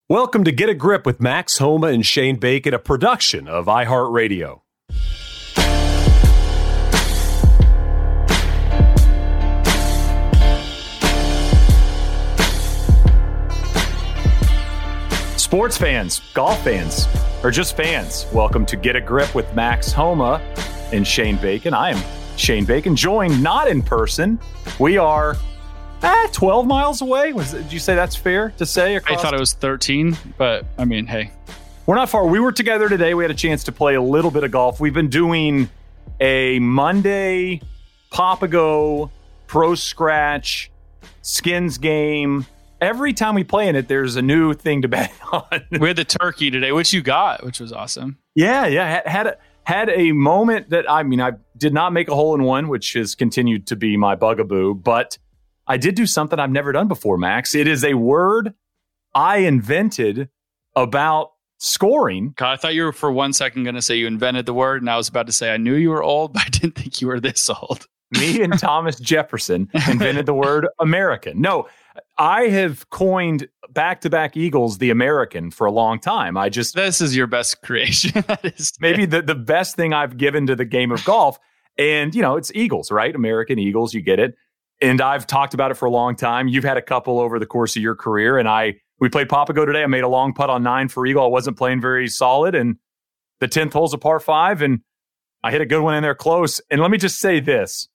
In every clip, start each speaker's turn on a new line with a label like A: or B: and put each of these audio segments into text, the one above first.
A: Welcome to Get a Grip with Max Homa and Shane Bacon, a production of iHeartRadio. Sports fans, golf fans, or just fans, welcome to Get a Grip with Max Homa and Shane Bacon. I am Shane Bacon, joined not in person. We are 12 miles away. Did you say that's fair to say?
B: I thought it was 13, but I mean, hey.
A: We're not far. We were together today. We had a chance to play a little bit of golf. We've been doing a Monday Papago Pro Scratch Skins game. Every time we play in it, there's a new thing to bet on.
B: We had the turkey today, which you got, which was awesome.
A: Yeah. Had a moment that, I did not make a hole in one, which has continued to be my bugaboo, but I did do something I've never done before, Max. It is a word I invented about scoring.
B: God, I thought you were for 1 second going to say you invented the word, and I was about to say I knew you were old, but I didn't think you were this old.
A: Me and Thomas Jefferson invented the word American. No, I have coined back-to-back Eagles the American for a long time.
B: This is your best creation. That is
A: maybe the best thing I've given to the game of golf. And, it's Eagles, right? American Eagles, you get it. And I've talked about it for a long time. You've had a couple over the course of your career. And we played Papago today. I made a long putt on 9 for Eagle. I wasn't playing very solid. And the 10th hole's a par 5. And I hit a good one in there close. And let me just say this.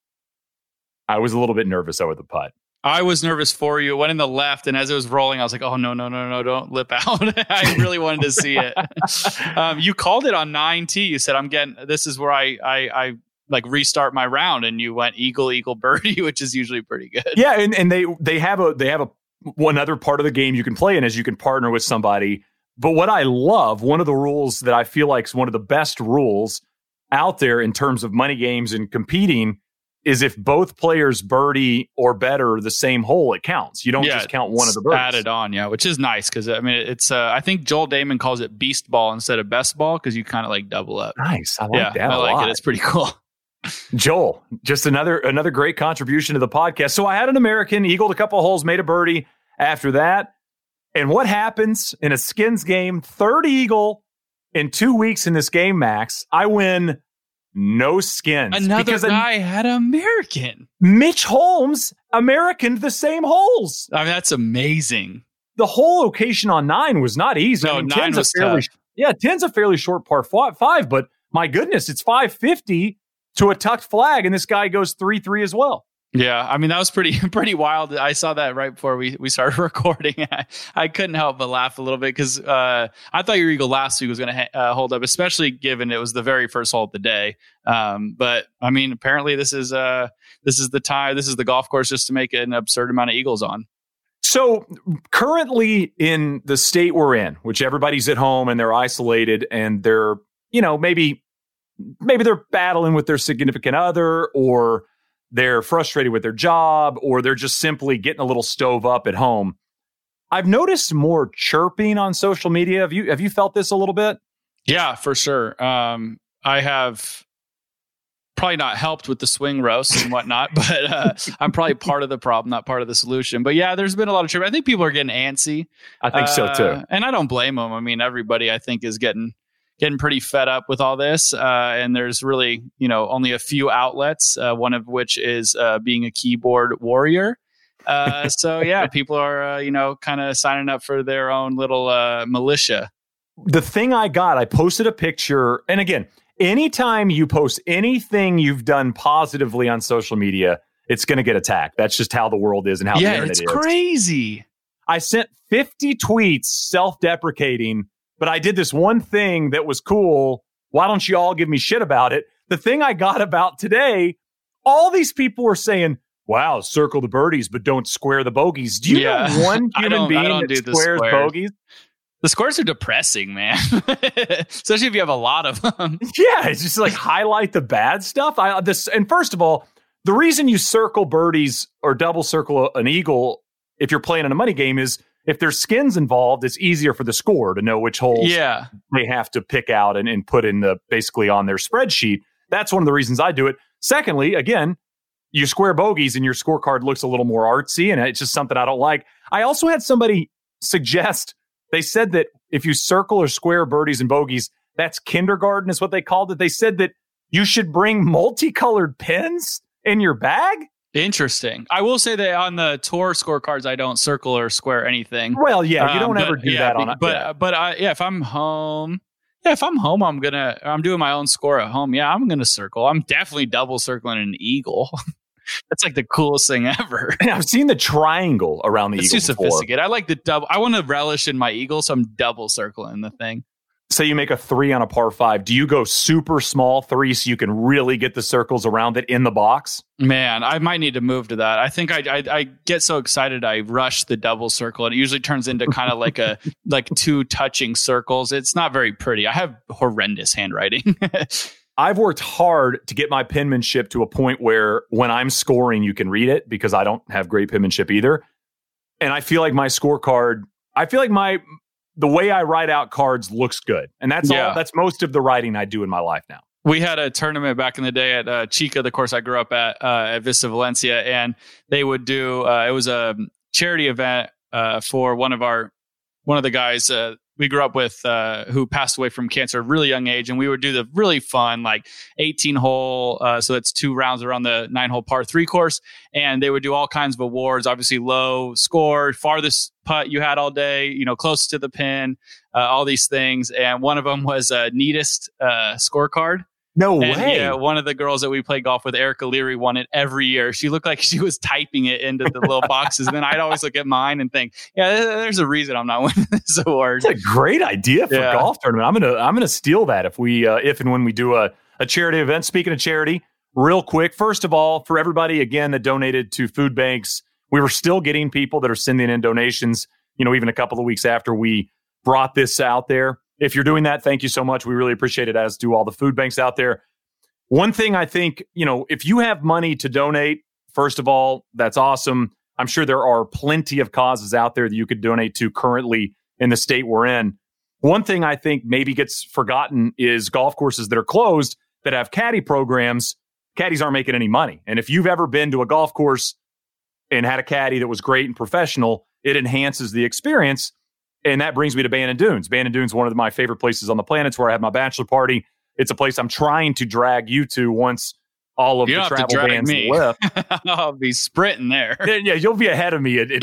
A: I was a little bit nervous over the putt.
B: I was nervous for you. It went in the left. And as it was rolling, I was like, oh, no, don't lip out. I really wanted to see it. You called it on 9T. You said, this is where I like restart my round, and you went eagle birdie, which is usually pretty good.
A: Yeah, and they have one other part of the game you can play in is you can partner with somebody. But what I love, one of the rules that I feel like is one of the best rules out there in terms of money games and competing is if both players birdie or better the same hole, it counts. You don't just count one of the birdies.
B: Added on, which is nice because it's I think Joel Damon calls it beast ball instead of best ball because you kind of like double up.
A: Nice, I like that.
B: I like it. It's pretty cool.
A: Joel, just another great contribution to the podcast. So I had an American, eagled a couple of holes, made a birdie after that. And what happens in a Skins game, third eagle in 2 weeks in this game, Max, I win no skins.
B: Another guy had American.
A: Mitch Holmes Americaned the same holes.
B: I mean, that's amazing.
A: The whole location on 9 was not easy.
B: No, 9 was tough.
A: Yeah, 10's a fairly short par 5, but my goodness, it's 550 to a tucked flag, and this guy goes 3-3 as well.
B: Yeah, I mean, that was pretty wild. I saw that right before we started recording. I couldn't help but laugh a little bit because I thought your eagle last week was going to hold up, especially given it was the very first hole of the day. But I mean, apparently this is the time. This is the golf course just to make an absurd amount of eagles on.
A: So currently in the state we're in, which everybody's at home and they're isolated and they're, maybe they're battling with their significant other, or they're frustrated with their job, or they're just simply getting a little stove up at home. I've noticed more chirping on social media. Have you felt this a little bit?
B: Yeah, for sure. I have probably not helped with the swing roasts and whatnot, but I'm probably part of the problem, not part of the solution. But yeah, there's been a lot of chirping. I think people are getting antsy.
A: I think so too.
B: And I don't blame them. I mean, everybody I think is getting pretty fed up with all this. And there's really, only a few outlets, one of which is being a keyboard warrior. So yeah, people are, kind of signing up for their own little militia.
A: The thing I posted a picture. And again, anytime you post anything you've done positively on social media, it's going to get attacked. That's just how the world is and how the internet is.
B: Yeah, it's crazy.
A: I sent 50 tweets self-deprecating, but I did this one thing that was cool. Why don't you all give me shit about it? The thing I got about today, all these people were saying, wow, circle the birdies, but don't square the bogeys. Do you know one human being that squares bogeys?
B: The squares are depressing, man. Especially if you have a lot of them.
A: Yeah, it's just like highlight the bad stuff. And first of all, the reason you circle birdies or double circle an eagle if you're playing in a money game is if there's skins involved, it's easier for the scorer to know which holes they have to pick out and put in basically on their spreadsheet. That's one of the reasons I do it. Secondly, again, you square bogeys and your scorecard looks a little more artsy, and it's just something I don't like. I also had somebody suggest They said that if you circle or square birdies and bogeys, that's kindergarten is what they called it. They said that you should bring multicolored pens in your bag.
B: Interesting. I will say that on the tour scorecards, I don't circle or square anything.
A: Well, yeah, you don't ever do that on it.
B: But if I'm home, I'm doing my own score at home. Yeah, I'm gonna circle. I'm definitely double circling an eagle. That's like the coolest thing ever.
A: And I've seen the triangle around the eagle.
B: It's too sophisticated. I like the double. I want to relish in my eagle, so I'm double circling the thing.
A: Say you make a 3 on a par 5. Do you go super small 3 so you can really get the circles around it in the box?
B: Man, I might need to move to that. I think I get so excited I rush the double circle. And it usually turns into kind of like 2 touching circles. It's not very pretty. I have horrendous handwriting.
A: I've worked hard to get my penmanship to a point where when I'm scoring, you can read it because I don't have great penmanship either. And I feel like my scorecard, the way I write out cards looks good. And that's all. That's most of the writing I do in my life now.
B: We had a tournament back in the day at Chica, the course I grew up at Vista Valencia, and they would do, it was a charity event for one of the guys we grew up with who passed away from cancer at a really young age. And we would do the really fun, 18 hole. So that's 2 rounds around the 9-hole par 3 course. And they would do all kinds of awards, obviously low score, farthest putt you had all day, closest to the pin, all these things. And one of them was neatest scorecard.
A: No way.
B: Yeah, one of the girls that we play golf with, Erica Leary, won it every year. She looked like she was typing it into the little boxes. And then I'd always look at mine and think, there's a reason I'm not winning this award.
A: That's a great idea for a golf tournament. I'm gonna steal that if and when we do a charity event. Speaking of charity, real quick, first of all, for everybody again that donated to food banks, we were still getting people that are sending in donations. Even a couple of weeks after we brought this out there. If you're doing that, thank you so much. We really appreciate it, as do all the food banks out there. One thing I think, if you have money to donate, first of all, that's awesome. I'm sure there are plenty of causes out there that you could donate to currently in the state we're in. One thing I think maybe gets forgotten is golf courses that are closed that have caddy programs. Caddies aren't making any money. And if you've ever been to a golf course and had a caddy that was great and professional, it enhances the experience. And that brings me to Bandon Dunes. Bandon Dunes is one of my favorite places on the planet. It's where I had my bachelor party. It's a place I'm trying to drag you to once all of the travel bans lift.
B: I'll be sprinting there.
A: Yeah, you'll be ahead of me at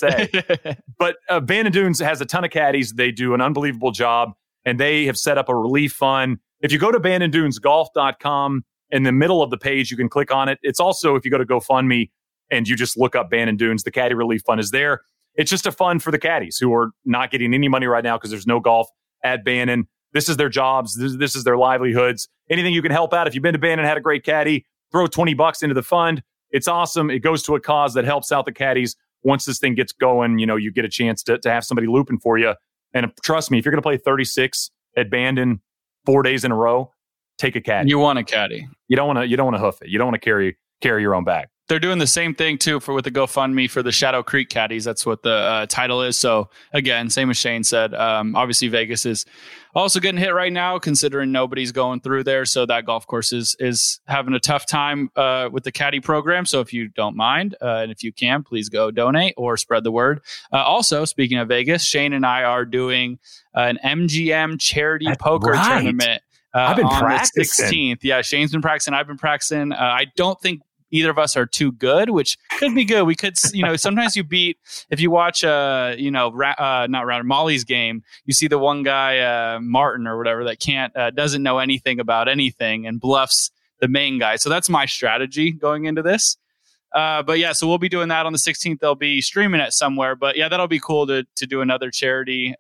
A: TSA. But Bandon Dunes has a ton of caddies. They do an unbelievable job, and they have set up a relief fund. If you go to bandondunesgolf.com, in the middle of the page, you can click on it. It's also, if you go to GoFundMe and you just look up Bandon Dunes, the Caddy Relief Fund is there. It's just a fund for the caddies who are not getting any money right now because there's no golf at Bandon. This is their jobs. This is their livelihoods. Anything you can help out. If you've been to Bandon and had a great caddy, throw $20 into the fund. It's awesome. It goes to a cause that helps out the caddies. Once this thing gets going, you get a chance to have somebody looping for you. And trust me, if you're going to play 36 at Bandon 4 days in a row, take a caddy.
B: You want a caddy.
A: You don't want to hoof it. You don't want to carry your own bag.
B: They're doing the same thing too with the GoFundMe for the Shadow Creek caddies. That's what the title is. So again, same as Shane said, obviously Vegas is also getting hit right now, considering nobody's going through there. So that golf course is having a tough time with the caddy program. So if you don't mind, and if you can, please go donate or spread the word. Also, speaking of Vegas, Shane and I are doing an MGM charity poker tournament.
A: I've been
B: on
A: practicing.
B: The 16th. Yeah, Shane's been practicing. I've been practicing. I don't think either of us are too good, which could be good. We could, sometimes you beat, if you watch, not Rounder, Molly's game, you see the one guy, Martin or whatever, that doesn't know anything about anything and bluffs the main guy. So that's my strategy going into this. But yeah, so we'll be doing that on the 16th. They'll be streaming it somewhere, but yeah, that'll be cool to do another charity,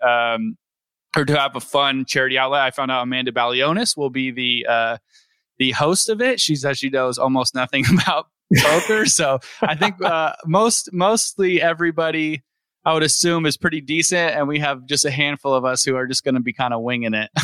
B: or to have a fun charity outlet. I found out Amanda Balionis will be the host of it. She says she knows almost nothing about poker. So I think mostly everybody, I would assume, is pretty decent. And we have just a handful of us who are just going to be kind of winging it.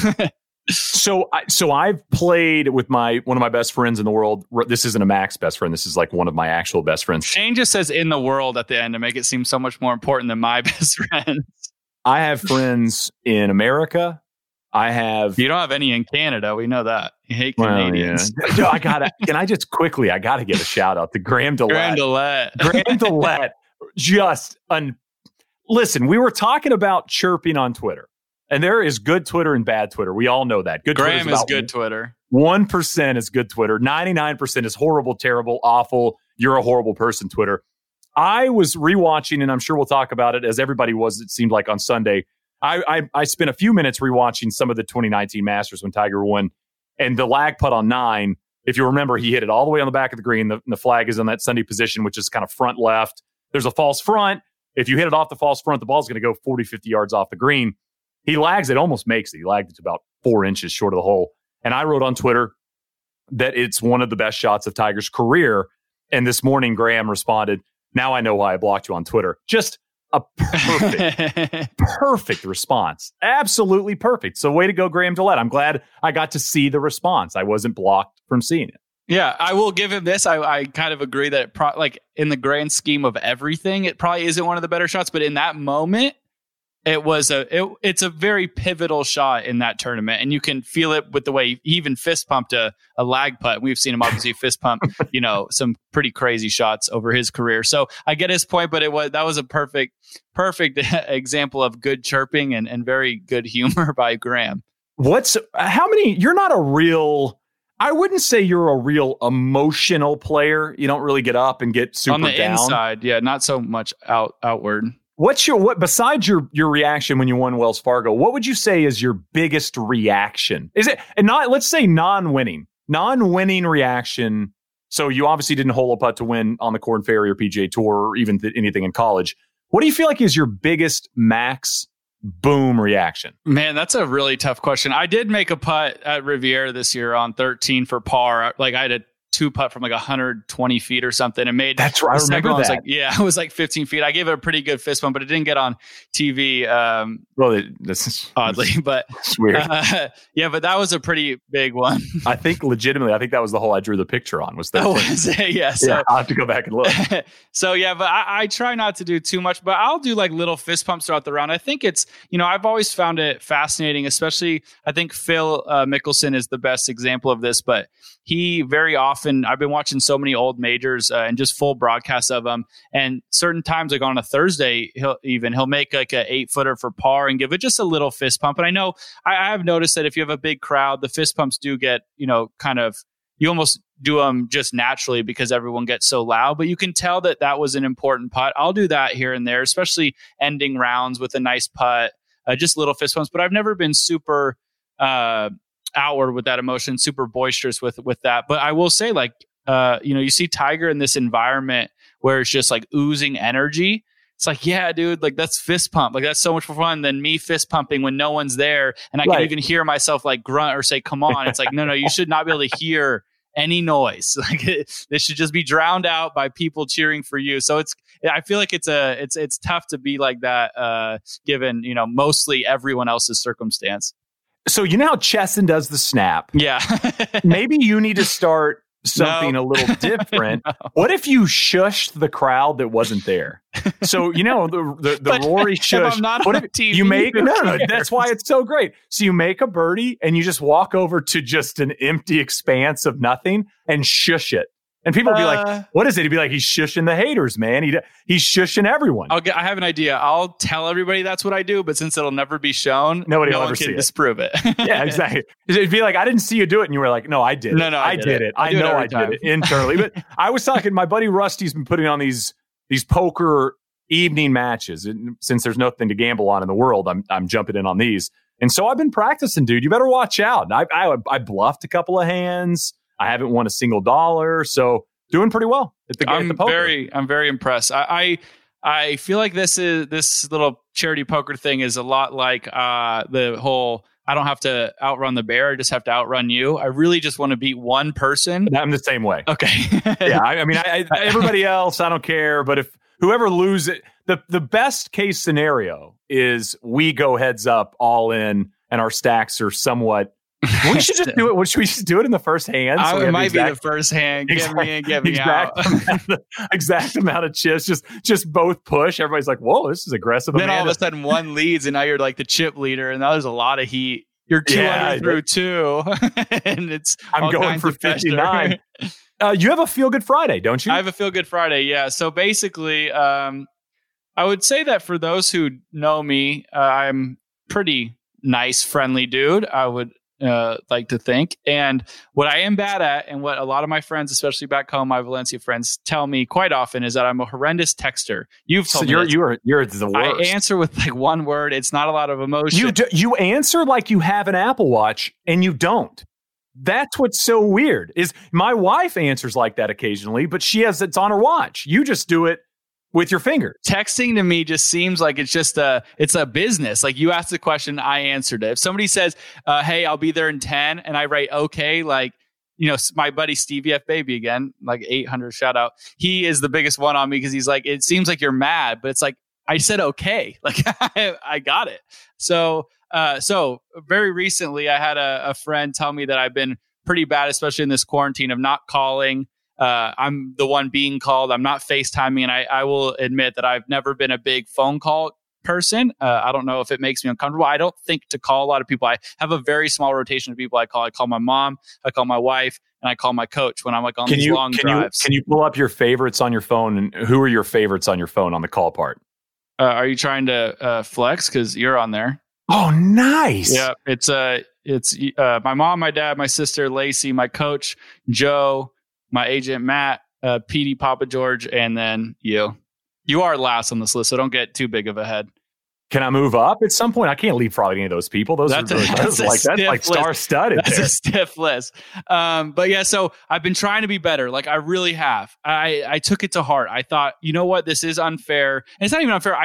A: So I've played with one of my best friends in the world. This isn't a Max best friend. This is like one of my actual best friends.
B: Shane just says in the world at the end to make it seem so much more important than my best friends.
A: I have friends in America.
B: You don't have any in Canada. We know that. You hate Canadians.
A: Yeah. Can I just quickly, I got to give a shout out to Graham Dillette.
B: Graham Dillette.
A: Graham Dillette, just listen, we were talking about chirping on Twitter, and there is good Twitter and bad Twitter. We all know that. Good
B: Graham is good Twitter.
A: 1% is good Twitter. 99% is horrible, terrible, awful. You're a horrible person Twitter. I was rewatching, and I'm sure we'll talk about it as everybody was, it seemed like on Sunday. I spent a few minutes rewatching some of the 2019 Masters when Tiger won, and the lag putt on 9, if you remember, he hit it all the way on the back of the green. The flag is in that Sunday position, which is kind of front left. There's a false front. If you hit it off the false front, the ball's going to go 40, 50 yards off the green. He lags it, almost makes it. He lagged it to about 4 inches short of the hole. And I wrote on Twitter that it's one of the best shots of Tiger's career. And this morning, Graham responded, "Now I know why I blocked you on Twitter." Just a perfect response. Absolutely perfect. So way to go, Graham Gillette. I'm glad I got to see the response. I wasn't blocked from seeing it.
B: Yeah, I will give him this. I kind of agree that like in the grand scheme of everything, it probably isn't one of the better shots. But in that moment, it's a very pivotal shot in that tournament, and you can feel it with the way he even fist pumped a lag putt. We've seen him obviously fist pump, some pretty crazy shots over his career. So I get his point, but that was a perfect example of good chirping and very good humor by Graham.
A: You're not a real, I wouldn't say you're a real emotional player. You don't really get up and get super down.
B: On the inside, yeah, not so much outward.
A: Besides your reaction when you won Wells Fargo, what would you say is your biggest reaction? Is it, and not, let's say non-winning reaction. So you obviously didn't hole a putt to win on the Korn Ferry or PGA Tour or even anything in college. What do you feel like is your biggest max boom reaction?
B: Man, that's a really tough question. I did make a putt at Riviera this year on 13 for par. Like I had a 2 putt from like 120 feet or something and made.
A: That's right. I remember that.
B: It was like 15 feet. I gave it a pretty good fist bump, but it didn't get on TV.
A: This is
B: oddly, but
A: it's weird.
B: But that was a pretty big one.
A: I think that was the hole I drew the picture on. Was that?
B: Yeah. So
A: I'll have to go back and look.
B: So but I try not to do too much, but I'll do like little fist pumps throughout the round. I think it's, I've always found it fascinating, especially I think Phil Mickelson is the best example of this, but he very often, I've been watching so many old majors and just full broadcasts of them. And certain times, like on a Thursday, he'll make like a 8-footer for par and give it just a little fist pump. And I know I have noticed that if you have a big crowd, the fist pumps do get, you almost do them just naturally because everyone gets so loud, but you can tell that was an important putt. I'll do that here and there, especially ending rounds with a nice putt, just little fist pumps, but I've never been super, outward with that emotion, super boisterous with that. But I will say, like, you see Tiger in this environment where it's just like oozing energy. It's like, yeah, dude, like that's fist pump. Like that's so much more fun than me fist pumping when no one's there. And I can even hear myself like grunt or say, come on. It's like, no, you should not be able to hear any noise. Like this should just be drowned out by people cheering for you. So I feel like it's tough to be like that, given, mostly everyone else's circumstance.
A: So how Chesson does the snap?
B: Yeah.
A: Maybe you need to start something a little different. No. What if you shushed the crowd that wasn't there? So the Rory shush.
B: I'm not
A: what
B: on
A: if
B: TV
A: you make no? That's why it's so great. So you make a birdie and you just walk over to just an empty expanse of nothing and shush it. And people will be like, what is it? He'd be like, he's shushing the haters, man. He's shushing everyone.
B: I have an idea. I'll tell everybody that's what I do, but since it'll never be shown,
A: no one
B: can
A: see
B: disprove it.
A: Yeah, exactly. It'd be like, I didn't see you do it. And you were like, no, I did it.
B: No,
A: I did it. I know I did it internally. But I was talking, my buddy Rusty's been putting on these poker evening matches. And since there's nothing to gamble on in the world, I'm jumping in on these. And so I've been practicing, dude. You better watch out. I bluffed a couple of hands. I haven't won a single dollar. So doing pretty well at the poker.
B: I'm very impressed. I feel like this little charity poker thing is a lot like the whole, I don't have to outrun the bear. I just have to outrun you. I really just want to beat one person.
A: I'm the same way.
B: Okay.
A: Yeah. I mean, everybody else, I don't care. But if whoever loses, the best case scenario is we go heads up all in and our stacks are somewhat. We should just do it. Should we just do it in the first hand?
B: So it might be the first hand. Get me in, get me out.
A: Exact amount of chips. Just both push. Everybody's like, "Whoa, this is aggressive."
B: Then all of a sudden, one leads, and now you're like the chip leader, and now there's a lot of heat. You're 200 through 2, and
A: I'm going for 59. You have a Feel Good Friday, don't you?
B: I have a Feel Good Friday. Yeah. So basically, I would say that for those who know me, I'm pretty nice, friendly dude. I would like to think. And what I am bad at, and what a lot of my friends, especially back home, my Valencia friends, tell me quite often, is that I'm a horrendous texter. You've told me
A: you're the worst.
B: I answer with like one word. It's not a lot of emotion.
A: You answer like you have an Apple Watch, and you don't. That's what's so weird. Is my wife answers like that occasionally, but it's on her watch. You just do it with your fingers.
B: Texting to me just seems like it's a business. Like you asked the question, I answered it. If somebody says, hey, I'll be there in 10, and I write, okay, like, my buddy Stevie F Baby again, like 800 shout out. He is the biggest one on me because he's like, it seems like you're mad, but it's like, I said, okay, like I got it. So very recently I had a friend tell me that I've been pretty bad, especially in this quarantine, of not calling. I'm the one being called. I'm not FaceTiming. And I will admit that I've never been a big phone call person. I don't know if it makes me uncomfortable. I don't think to call a lot of people. I have a very small rotation of people I call. I call my mom, I call my wife, and I call my coach when I'm like on these long drives.
A: Can you pull up your favorites on your phone? And who are your favorites on your phone on the call part?
B: Are you trying to flex? Because you're on there.
A: Oh, nice.
B: Yeah, it's my mom, my dad, my sister, Lacey, my coach, Joe, my agent, Matt, PD, Papa George, and then you. You are last on this list, so don't get too big of a head.
A: Can I move up at some point? I can't leave any of those people. That's like star-studded.
B: That's a stiff list. But yeah, so I've been trying to be better. Like I really have. I took it to heart. I thought, you know what? This is unfair. And it's not even unfair.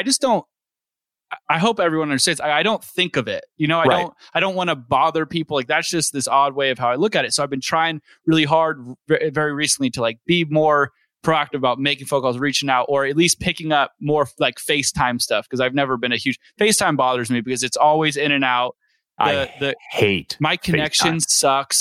B: I hope everyone understands. I don't think of it. I don't want to bother people. Like that's just this odd way of how I look at it. So I've been trying really hard very recently to like be more proactive about making phone calls, reaching out, or at least picking up more like FaceTime stuff. Because I've never been a huge FaceTime bothers me because it's always in and out.
A: I hate
B: my connection
A: FaceTime.
B: Sucks.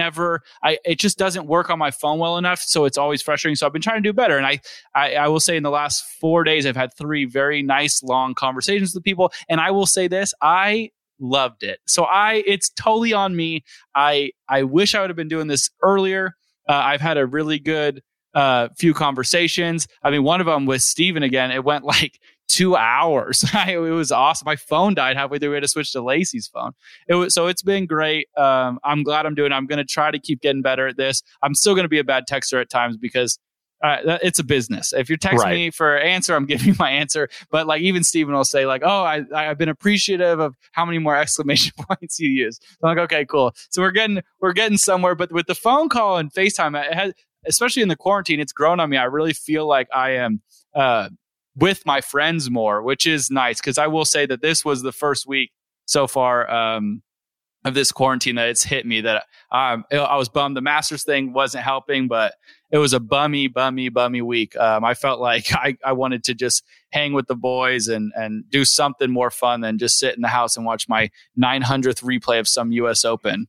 B: It just doesn't work on my phone well enough. So it's always frustrating. So I've been trying to do better. And I will say in the last 4 days, I've had 3 very nice long conversations with people. And I will say this, I loved it. So it's totally on me. I wish I would have been doing this earlier. I've had a really good few conversations. I mean, one of them with Steven again, it went like 2 hours. It was awesome. My phone died halfway through. We had to switch to Lacey's phone. It's been great. I'm glad I'm doing it. I'm going to try to keep getting better at this. I'm still going to be a bad texter at times because it's a business. If you're texting me for an answer, I'm giving you my answer. But like even Steven will say like, oh, I've been appreciative of how many more exclamation points you use. So I'm like, okay, cool. So we're getting somewhere. But with the phone call and FaceTime, it has, especially in the quarantine, it's grown on me. I really feel like I am with my friends more, which is nice. Because I will say that this was the first week so far of this quarantine that it's hit me that I was bummed. The Masters thing wasn't helping, but it was a bummy week. I felt like I wanted to just hang with the boys and do something more fun than just sit in the house and watch my 900th replay of some U.S. Open.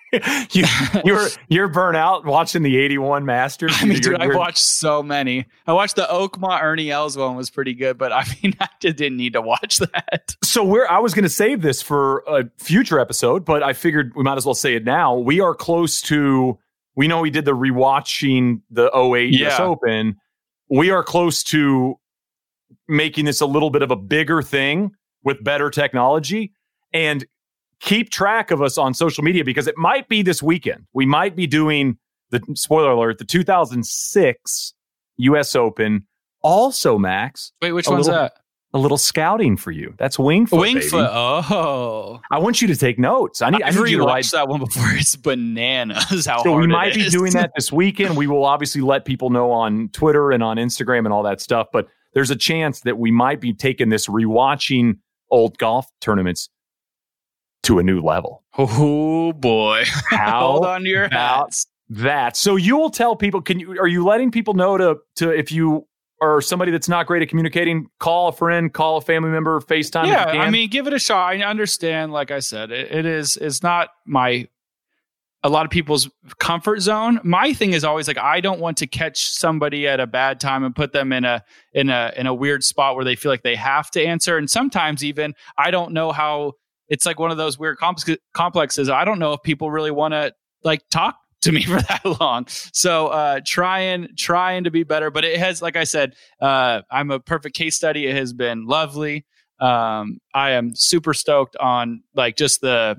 A: You're burnt out watching the 81 Masters.
B: I mean, dude, I watched so many. I watched the Oakmont Ernie Els one was pretty good, but I mean, I just didn't need to watch that.
A: So I was going to save this for a future episode, but I figured we might as well say it now. We are close to. We know we did the rewatching the 08 US Open. We are close to making this a little bit of a bigger thing with better technology, and keep track of us on social media because it might be this weekend. We might be doing spoiler alert, the 2006 US Open. Also, Max.
B: Wait, which one's that?
A: A little scouting for you. That's Winged Foot.
B: Winged Foot. Oh,
A: I want you to take notes. I need you to
B: watch that one before. It's bananas.
A: So we might be doing that this weekend. We will obviously let people know on Twitter and on Instagram and all that stuff. But there's a chance that we might be taking this rewatching old golf tournaments to a new level.
B: Oh boy. Hold on to your hats.
A: That. So you will tell people, are you letting people know to if you are somebody that's not great at communicating, call a friend, call a family member, FaceTime?
B: Yeah, I mean, give it a shot. I understand, like I said, it's not a lot of people's comfort zone. My thing is always like, I don't want to catch somebody at a bad time and put them in a weird spot where they feel like they have to answer. And sometimes even I don't know how. It's like one of those weird complexes. I don't know if people really want to like talk to me for that long. So trying to be better, but it has, like I said, I'm a perfect case study. It has been lovely. I am super stoked on like just the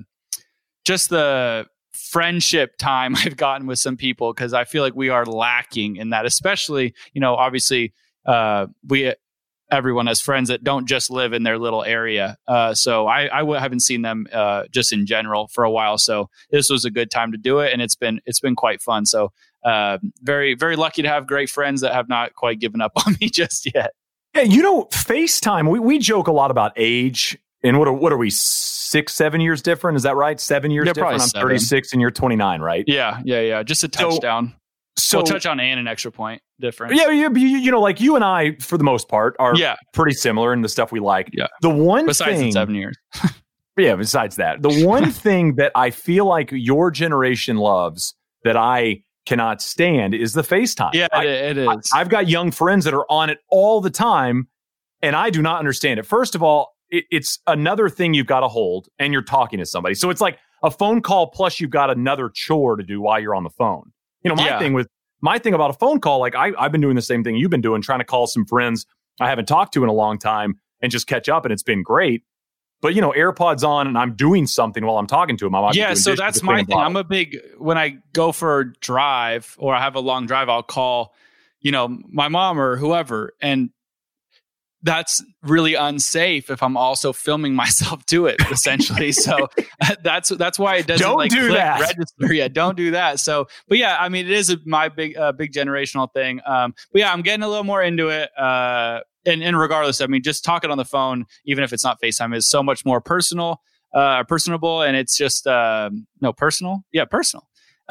B: friendship time I've gotten with some people, because I feel like we are lacking in that, especially, obviously everyone has friends that don't just live in their little area. So I haven't seen them just in general for a while. So this was a good time to do it. And it's been quite fun. So very, very lucky to have great friends that have not quite given up on me just yet.
A: Yeah, FaceTime, we joke a lot about age. And what are we, 6-7 years different? Is that right? 7 years different? I'm 36 and you're 29, right?
B: Yeah. Just a touchdown. So touchdown and an extra point difference.
A: Yeah. Like you and I, for the most part, are pretty similar in the stuff we like.
B: Yeah.
A: The one
B: besides
A: thing,
B: the 7 years.
A: Yeah. Besides that, the one thing that I feel like your generation loves that I cannot stand is the FaceTime.
B: Yeah, it is.
A: I've got young friends that are on it all the time, and I do not understand it. First of all, it's another thing you've got to hold, and you're talking to somebody. So it's like a phone call plus you've got another chore to do while you're on the phone. My thing about a phone call, like I've been doing the same thing you've been doing, trying to call some friends I haven't talked to in a long time and just catch up, and it's been great. But, AirPods on and I'm doing something while I'm talking to them.
B: So that's my thing. I'm a big, when I go for a drive or I have a long drive, I'll call, my mom or whoever. And that's really unsafe if I'm also filming myself do it, essentially. So that's why it doesn't register. Yeah, don't do that. So, but yeah, I mean, it is my big generational thing. But yeah, I'm getting a little more into it. And regardless, I mean, just talking on the phone, even if it's not FaceTime, is so much more personable, and it's just personal. Yeah, personal.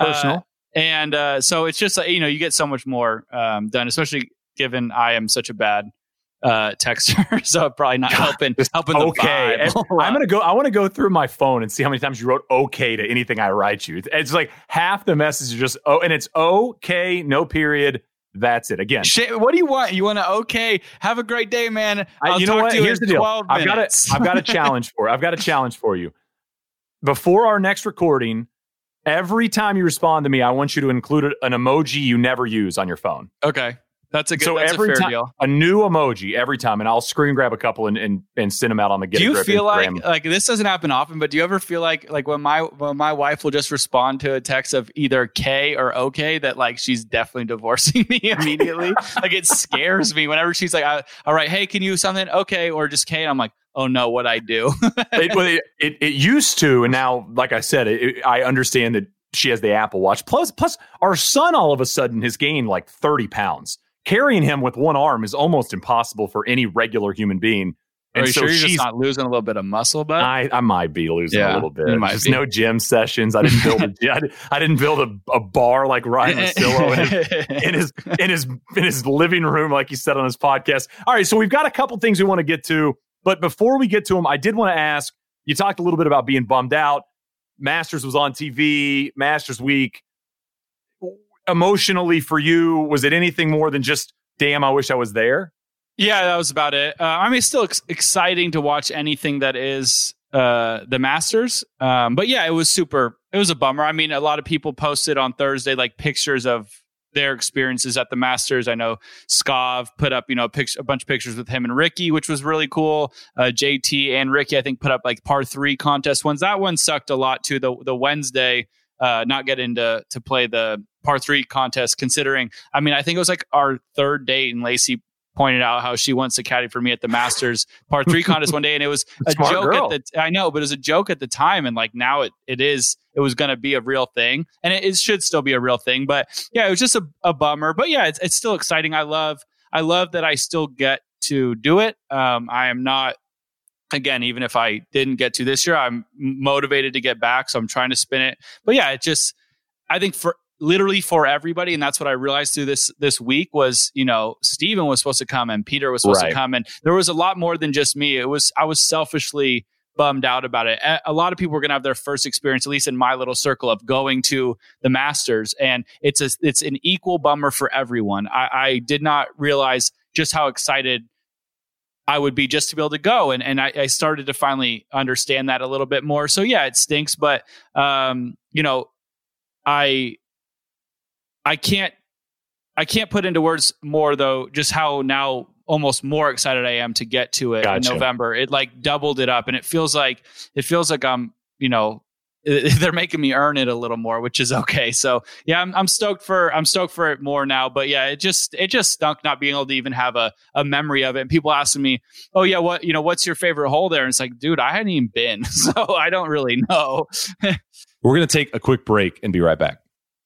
B: And so it's just you get so much more done, especially given I am such a bad texter, so probably not helping the vibe.
A: I want to go through my phone and see how many times you wrote okay to anything I write you. It's like half the message is just and it's okay, no period. That's it. Again,
B: what do you want? You want to okay? Have a great day, man.
A: You know what? Here's the deal. I've got a challenge for you. Before our next recording, every time you respond to me, I want you to include an emoji you never use on your phone.
B: Okay. That's a fair deal.
A: A new emoji every time, and I'll screen grab a couple and send them out on the Get a Grip Instagram.
B: Do you feel like this doesn't happen often, but do you ever feel like when my wife will just respond to a text of either K or okay, that like she's definitely divorcing me immediately? Like it scares me whenever she's like, all right, hey, can you something? Okay, or just K, and I'm like, oh no, what I do?
A: it used to, and now, like I said, I understand that she has the Apple Watch. Plus, our son all of a sudden has gained like 30 pounds. Carrying him with one arm is almost impossible for any regular human being.
B: And Are you sure you're just not losing a little bit of muscle, bud?
A: I might be losing a little bit. Just no gym sessions. I didn't build a bar like Ryan Russillo in his living room, like he said on his podcast. All right, so we've got a couple things we want to get to, but before we get to them, I did want to ask. You talked a little bit about being bummed out. Masters was on TV. Masters Week. Emotionally for you, was it anything more than just, damn, I wish I was there?
B: Yeah, that was about it. I mean, it's still exciting to watch anything that is the Masters. But yeah, it was a bummer. I mean, a lot of people posted on Thursday, like pictures of their experiences at the Masters. I know Skav put up, a bunch of pictures with him and Ricky, which was really cool. JT and Ricky, I think, put up like par 3 contest ones. That one sucked a lot too. The Wednesday, not getting to play the par 3 contest, considering, I mean, I think it was like our third date, and Lacey pointed out how she wants to caddy for me at the Masters par 3 contest one day, and it was a joke I know, but it was a joke at the time, and like now it was going to be a real thing, and it should still be a real thing. But yeah, it was just a bummer. But yeah, it's still exciting. I love that I still get to do it. I am not, again, even if I didn't get to this year, I'm motivated to get back, so I'm trying to spin it. But yeah, I think for everybody, and that's what I realized through this week was, Steven was supposed to come and Peter was supposed to come, and there was a lot more than just me. I was selfishly bummed out about it. A lot of people were going to have their first experience, at least in my little circle, of going to the Masters, and it's an equal bummer for everyone. I did not realize just how excited I would be just to be able to go. And I started to finally understand that a little bit more. So yeah, it stinks, but I I can't put into words more though, just how now almost more excited I am to get to it in November. It like doubled it up, and it feels like I'm, they're making me earn it a little more, which is okay. So yeah, I'm stoked for it more now. But yeah, it just stunk not being able to even have a memory of it. And people asking me, oh yeah, what's your favorite hole there? And it's like, dude, I hadn't even been, so I don't really know.
A: We're going to take a quick break and be right back.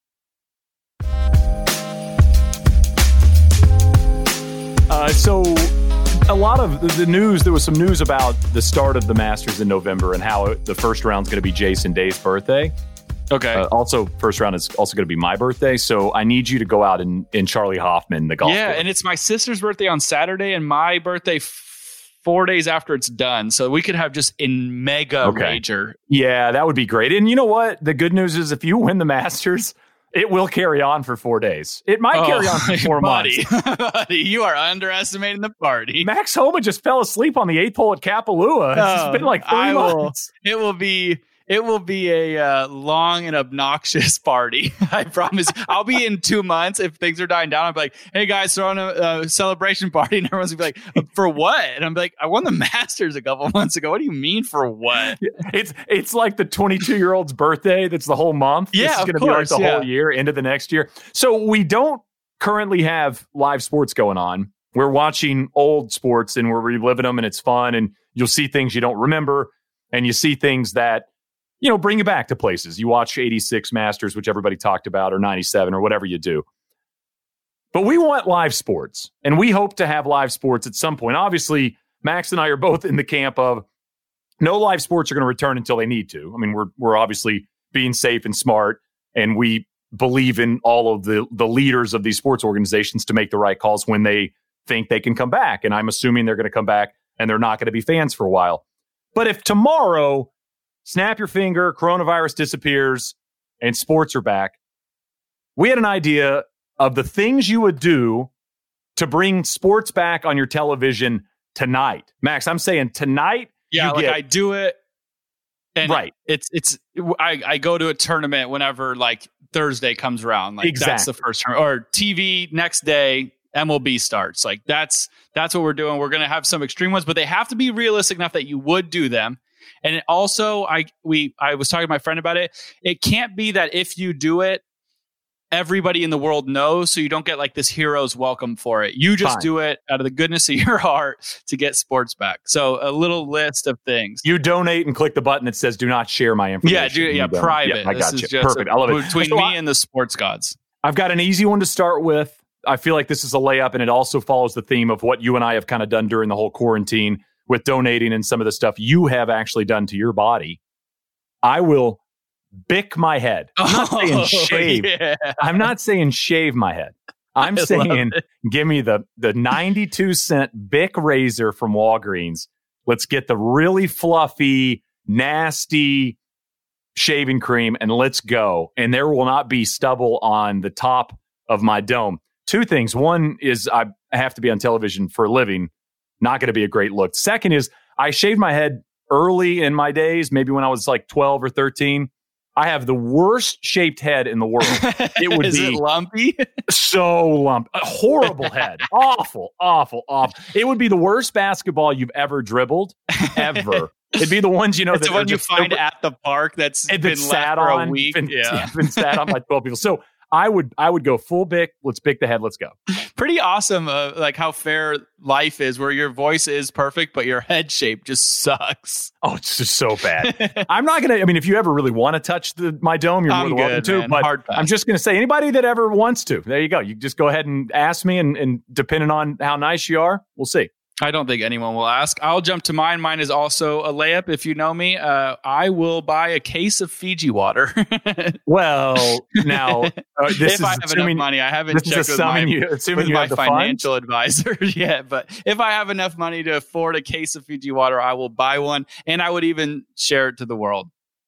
A: So a lot of the news, there was some news about the start of the Masters in November and how the first round is going to be Jason Day's birthday.
B: Okay.
A: Also, first round is also going to be my birthday. So I need you to go out in Charlie Hoffman, the golf course.
B: And it's my sister's birthday on Saturday and my birthday 4 days after it's done. So we could have just a mega rager.
A: Yeah, that would be great. And you know what? The good news is if you win the Masters, it will carry on for 4 days. It might carry on for 4 months.
B: Buddy, you are underestimating the party.
A: Max Homa just fell asleep on the 8th hole at Kapalua. It's been like 3 months.
B: It will be a long and obnoxious party. I promise. I'll be in 2 months. If things are dying down, I'll be like, hey guys, throwing a celebration party. And everyone's gonna be like, for what? And I'm like, I won the Masters a couple months ago. What do you mean for what?
A: It's like the 22-year-old's birthday. That's the whole month.
B: Yeah,
A: this is going to be like the whole year into the next year. So we don't currently have live sports going on. We're watching old sports and we're reliving them, and it's fun. And you'll see things you don't remember, and you see things that bring you back to places. You watch 86 Masters, which everybody talked about, or 97, or whatever you do. But we want live sports, and we hope to have live sports at some point. Obviously, Max and I are both in the camp of no live sports are going to return until they need to. I mean, we're obviously being safe and smart, and we believe in all of the leaders of these sports organizations to make the right calls when they think they can come back. And I'm assuming they're going to come back, and they're not going to be fans for a while. But if tomorrow, snap your finger, coronavirus disappears, and sports are back, we had an idea of the things you would do to bring sports back on your television tonight. Max, I'm saying tonight.
B: Yeah, I do it. And right. I go to a tournament whenever like Thursday comes around. Like That's the first tournament. Or TV next day, MLB starts. Like that's what we're doing. We're going to have some extreme ones, but they have to be realistic enough that you would do them. And also, I was talking to my friend about it. It can't be that if you do it, everybody in the world knows, so you don't get like this hero's welcome for it. You just do it out of the goodness of your heart to get sports back. So a little list of things.
A: You donate and click the button that says "Do not share my information."
B: Yeah, private.
A: Yeah, I got you. Perfect. I love it.
B: Between me and the sports gods.
A: I've got an easy one to start with. I feel like this is a layup, and it also follows the theme of what you and I have kind of done during the whole quarantine with donating and some of the stuff you have actually done to your body. I will bick my head. I'm not saying shave. Yeah. I'm not saying shave my head. I'm saying give me the 92-cent Bic razor from Walgreens. Let's get the really fluffy, nasty shaving cream, and let's go. And there will not be stubble on the top of my dome. Two things. One is I have to be on television for a living. Not going to be a great look. Second is I shaved my head early in my days, maybe when I was like 12 or 13. I have the worst shaped head in the world. It would
B: Is
A: be
B: it lumpy?
A: So lumpy. A horrible head. Awful. It would be the worst basketball you've ever dribbled, ever. It'd be the ones,
B: it's the one you find at the park that's been sat on a week.
A: Been sat on like 12 people. So I would go full Bic. Let's Bic the head. Let's go.
B: Pretty awesome. Like how fair life is, where your voice is perfect, but your head shape just sucks.
A: Oh, it's just so bad. I'm not gonna. I mean, if you ever really want to touch my dome, you're more than welcome to. But I'm just gonna say, anybody that ever wants to, there you go. You just go ahead and ask me, and depending on how nice you are, we'll see.
B: I don't think anyone will ask. I'll jump to mine. Mine is also a layup. If you know me, I will buy a case of Fiji water.
A: Well, now this
B: if I have enough money, I haven't checked with my financial advisor yet. But if I have enough money to afford a case of Fiji water, I will buy one, and I would even share it to the world.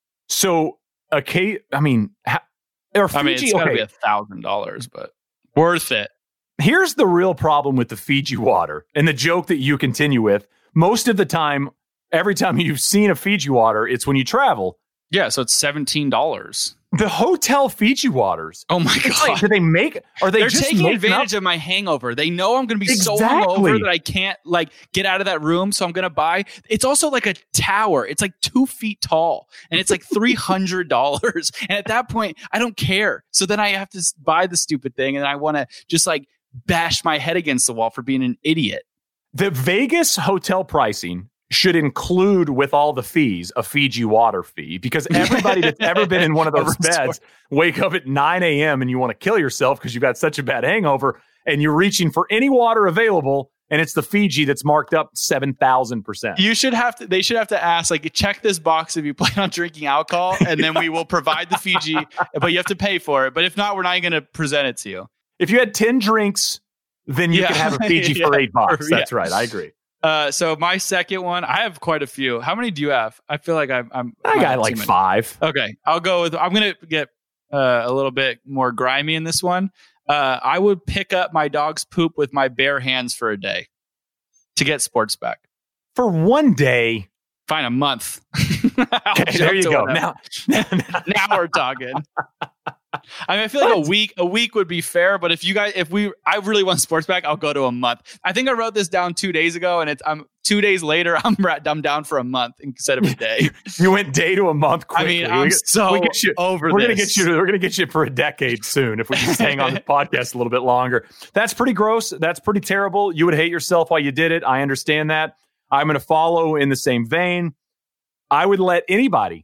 A: So a case. I mean,
B: it's got to be $1,000, but worth it.
A: Here's the real problem with the Fiji water and the joke that you continue with. Most of the time, every time you've seen a Fiji water, it's when you travel
B: Yeah, so it's $17.
A: The hotel Fiji waters.
B: Oh my God.
A: Like, do they make, are they
B: They're
A: just
B: taking
A: making
B: advantage
A: up?
B: of my hangover. They know I'm going to be so
A: Exactly.
B: hungover that I can't like get out of that room. So I'm going to buy, it's also like a tower. It's like 2 feet tall and it's like $300. And at that point, I don't care. So then I have to buy the stupid thing and I want to just like bash my head against the wall for being an idiot.
A: The Vegas hotel pricing should include with all the fees a Fiji water fee, because everybody that's ever been in one of those beds wake up at 9 a.m. and you want to kill yourself because you've got such a bad hangover and you're reaching for any water available and it's the Fiji that's marked up 7,000%.
B: You should have to, they should have to ask, like, check this box if you plan on drinking alcohol and then we will provide the Fiji, but you have to pay for it. But if not, we're not going to present it to you.
A: If you had 10 drinks, then you can have a Fiji for $8. That's right. I agree.
B: So my second one, I have quite a few. How many do you have? I feel like I
A: got like 5.
B: Okay, I'm going to get a little bit more grimy in this one. I would pick up my dog's poop with my bare hands for a day to get sports back.
A: For one day?
B: Fine, a month.
A: Okay, there you go. Now
B: we're talking. I mean, I feel like a week would be fair, but I really want sports back, I'll go to a month. I think I wrote this down 2 days ago, and I'm 2 days later, I'm down for a month instead of a day.
A: You went day to a month quickly.
B: I mean, I'm over
A: we're
B: this.
A: We're gonna get you for a decade soon if we just hang on the podcast a little bit longer. That's pretty gross. That's pretty terrible. You would hate yourself while you did it. I understand that. I'm going to follow in the same vein. I would let anyone,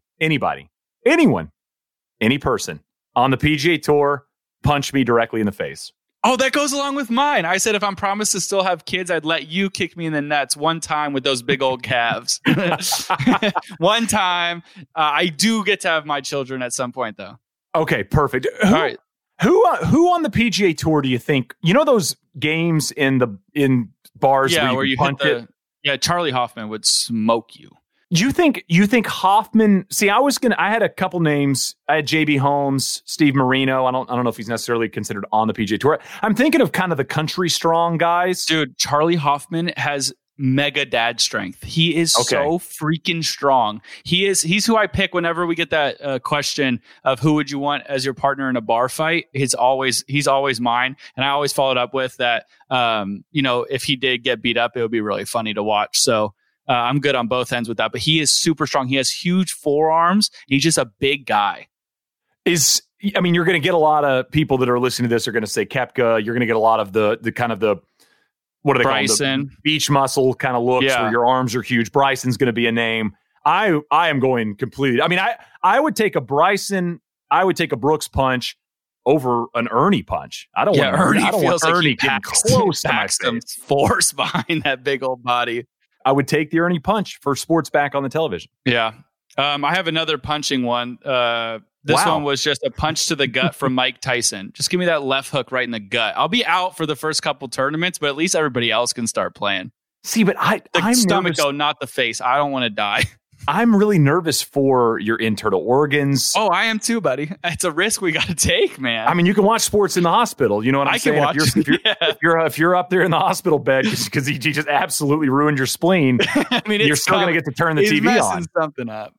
A: any person on the PGA Tour punch me directly in the face.
B: Oh, that goes along with mine. I said if I'm promised to still have kids, I'd let you kick me in the nuts one time with those big old calves. One time. I do get to have my children at some point, though.
A: Okay, perfect.
B: All right.
A: Who on the PGA Tour do you think, those games in bars where you punch it?
B: Yeah, Charlie Hoffman would smoke you.
A: You think Hoffman? See, I had a couple names. I had JB Holmes, Steve Marino. I don't know if he's necessarily considered on the PGA Tour. I'm thinking of kind of the country strong guys.
B: Dude, Charlie Hoffman has mega dad strength. He is so freaking strong. He's who I pick whenever we get that question of who would you want as your partner in a bar fight. He's always mine, and I always followed up with that. If he did get beat up, it would be really funny to watch. So. I'm good on both ends with that, but he is super strong. He has huge forearms. He's just a big guy.
A: You're going to get a lot of people that are listening to this are going to say Koepka. You're going to get a lot of the kind of the, what do they call them? The beach muscle kind of looks where your arms are huge. Bryson's going to be a name. I am going completely. I mean, I would take a Bryson. I would take a Brooks punch over an Ernie punch. I don't want Ernie getting close to my face.
B: Force behind that big old body.
A: I would take the Ernie punch for sports back on the television.
B: Yeah. I have another punching one. This one was just a punch to the gut from Mike Tyson. Just give me that left hook right in the gut. I'll be out for the first couple tournaments, but at least everybody else can start playing.
A: See, but I'm
B: stomach
A: nervous.
B: though, not the face. I don't want to die.
A: I'm really nervous for your internal organs.
B: Oh, I am too, buddy. It's a risk we got to take, man.
A: I mean, you can watch sports in the hospital. You know what I'm saying? If you're up there in the hospital bed because he just absolutely ruined your spleen, I mean, you're still going to get to turn the TV on.
B: Something up.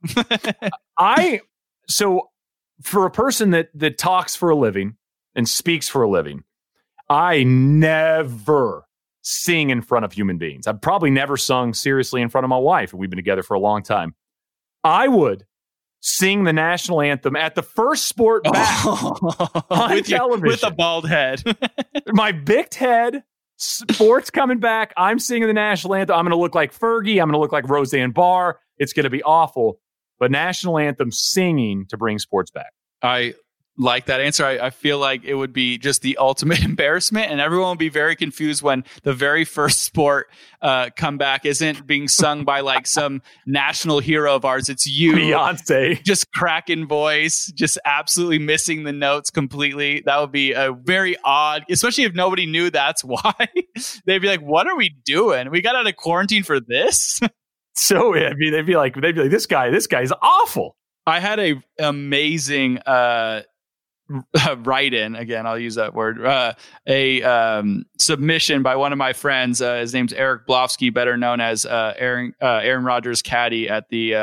A: So for a person that talks for a living and speaks for a living, I never sing in front of human beings. I've probably never sung seriously in front of my wife, and we've been together for a long time. I would sing the national anthem at the first sport back on television.
B: With a bald head.
A: My bigged head, sports coming back. I'm singing the national anthem. I'm going to look like Fergie. I'm going to look like Roseanne Barr. It's going to be awful. But national anthem singing to bring sports back.
B: I like that answer. I feel like it would be just the ultimate embarrassment, and everyone will be very confused when the very first sport comeback isn't being sung by like some national hero of ours. It's you,
A: Beyonce,
B: just cracking voice, just absolutely missing the notes completely. That would be a very odd, especially if nobody knew that's why. They'd be like, "What are we doing? We got out of quarantine for this."
A: So I mean, they'd be like, "This guy's awful."
B: I had a amazing write-in, again, I'll use that word, submission by one of my friends. His name's Eric Blofsky, better known as Aaron Rodgers' caddy at the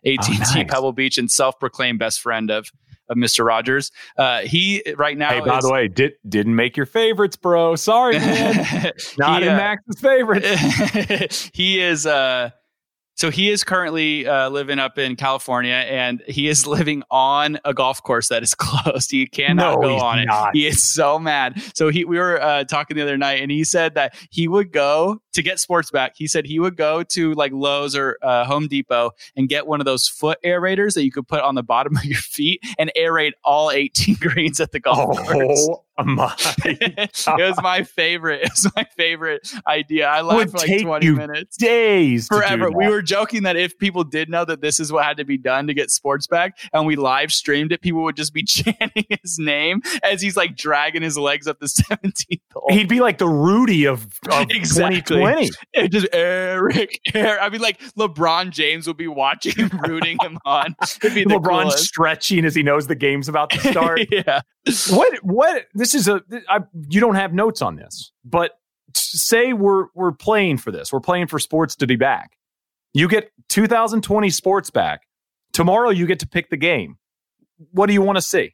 B: AT&T Pebble Beach and self-proclaimed best friend of Mr. Rogers. He right now.
A: Hey, by the way, didn't make your favorites, bro. Sorry, man. Not in Max's favorites.
B: He is. So he is currently living up in California, and he is living on a golf course that is closed. He cannot go on it. He is so mad. So we were talking the other night, and he said that he would go to get sports back. He said he would go to like Lowe's or Home Depot and get one of those foot aerators that you could put on the bottom of your feet and aerate all 18 greens at the golf course.
A: My
B: it was my favorite. It was my favorite idea. I laughed for like 20 minutes.
A: Days
B: forever. We were joking that if people did know that this is what had to be done to get sports back, and we live streamed it, people would just be chanting his name as he's like dragging his legs up the 17th hole.
A: He'd be like the Rudy of
B: exactly.
A: 2020.
B: Just Eric. I mean, like LeBron James would be watching him, rooting him on. It'd be
A: LeBron
B: coolest.
A: Stretching as he knows the game's about to start.
B: Yeah.
A: What? This is you don't have notes on this, but say we're playing for this. We're playing for sports to be back. You get 2020 sports back. Tomorrow you get to pick the game. What do you want to see?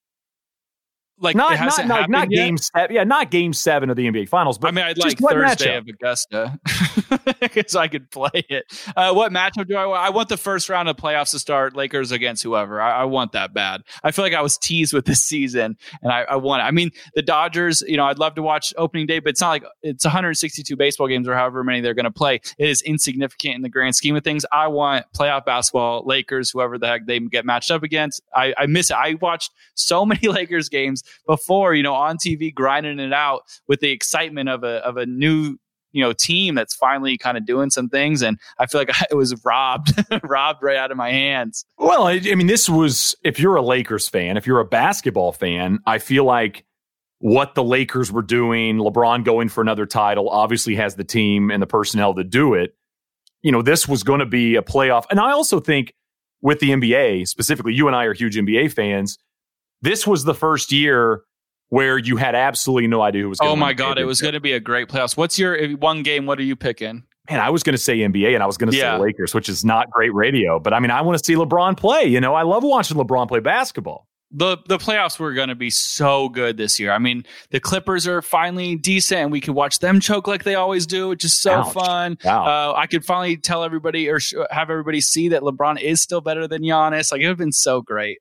B: Like
A: not
B: game
A: 7, not game 7 of the NBA Finals. But
B: I mean, I'd like Thursday of Augusta because I could play it. What matchup do I want? I want the first round of playoffs to start. Lakers against whoever. I want that bad. I feel like I was teased with this season, and I want it. I mean, the Dodgers. I'd love to watch opening day, but it's not like it's 162 baseball games or however many they're going to play. It is insignificant in the grand scheme of things. I want playoff basketball. Lakers, whoever the heck they get matched up against. I miss it. I watched so many Lakers games before, on TV, grinding it out with the excitement of a new, team that's finally kind of doing some things. And I feel like it was robbed right out of my hands.
A: Well, I mean, this was, if you're a Lakers fan, if you're a basketball fan, I feel like what the Lakers were doing, LeBron going for another title, obviously has the team and the personnel to do it. This was going to be a playoff. And I also think with the NBA, specifically, you and I are huge NBA fans. This was the first year where you had absolutely no idea who was going to win.
B: Oh my God, it was going to be a great playoffs. What's your one game? What are you picking?
A: Man, I was going to say NBA and I was going to say Lakers, which is not great radio. But I mean, I want to see LeBron play. I love watching LeBron play basketball.
B: The playoffs were going to be so good this year. I mean, the Clippers are finally decent, and we could watch them choke like they always do, which is so fun. I could finally tell everybody or have everybody see that LeBron is still better than Giannis. Like, it would have been so great.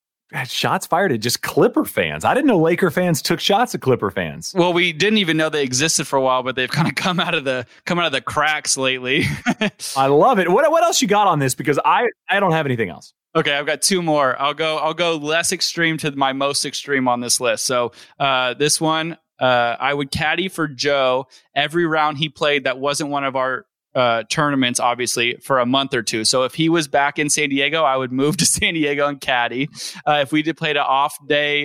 A: Shots fired at just Clipper fans. I didn't know Laker fans took shots at Clipper fans.
B: Well, we didn't even know they existed for a while, but they've kind of come out of the cracks lately.
A: I love it. What else you got on this? Because I don't have anything else.
B: Okay, I've got two more. I'll go less extreme to my most extreme on this list. So this one, I would caddy for Joe every round he played that wasn't one of our tournaments, obviously, for a month or two. So if he was back in San Diego, I would move to San Diego and caddy. If we did play an off day,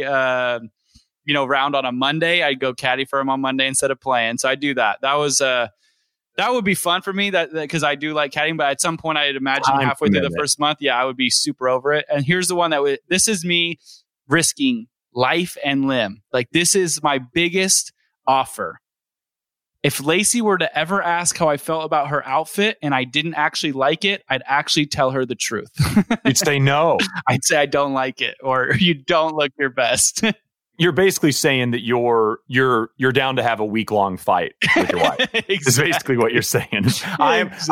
B: round on a Monday, I'd go caddy for him on Monday instead of playing. So I do that. That would be fun for me because I do like caddying, but at some point I'd imagine halfway through the first month, I would be super over it. And here's the one this is me risking life and limb. Like, this is my biggest offer. If Lacey were to ever ask how I felt about her outfit and I didn't actually like it, I'd actually tell her the truth.
A: You'd say no.
B: I'd say I don't like it, or you don't look your best.
A: You're basically saying that you're down to have a week-long fight with your wife. Exactly. Is basically what you're saying. Exactly.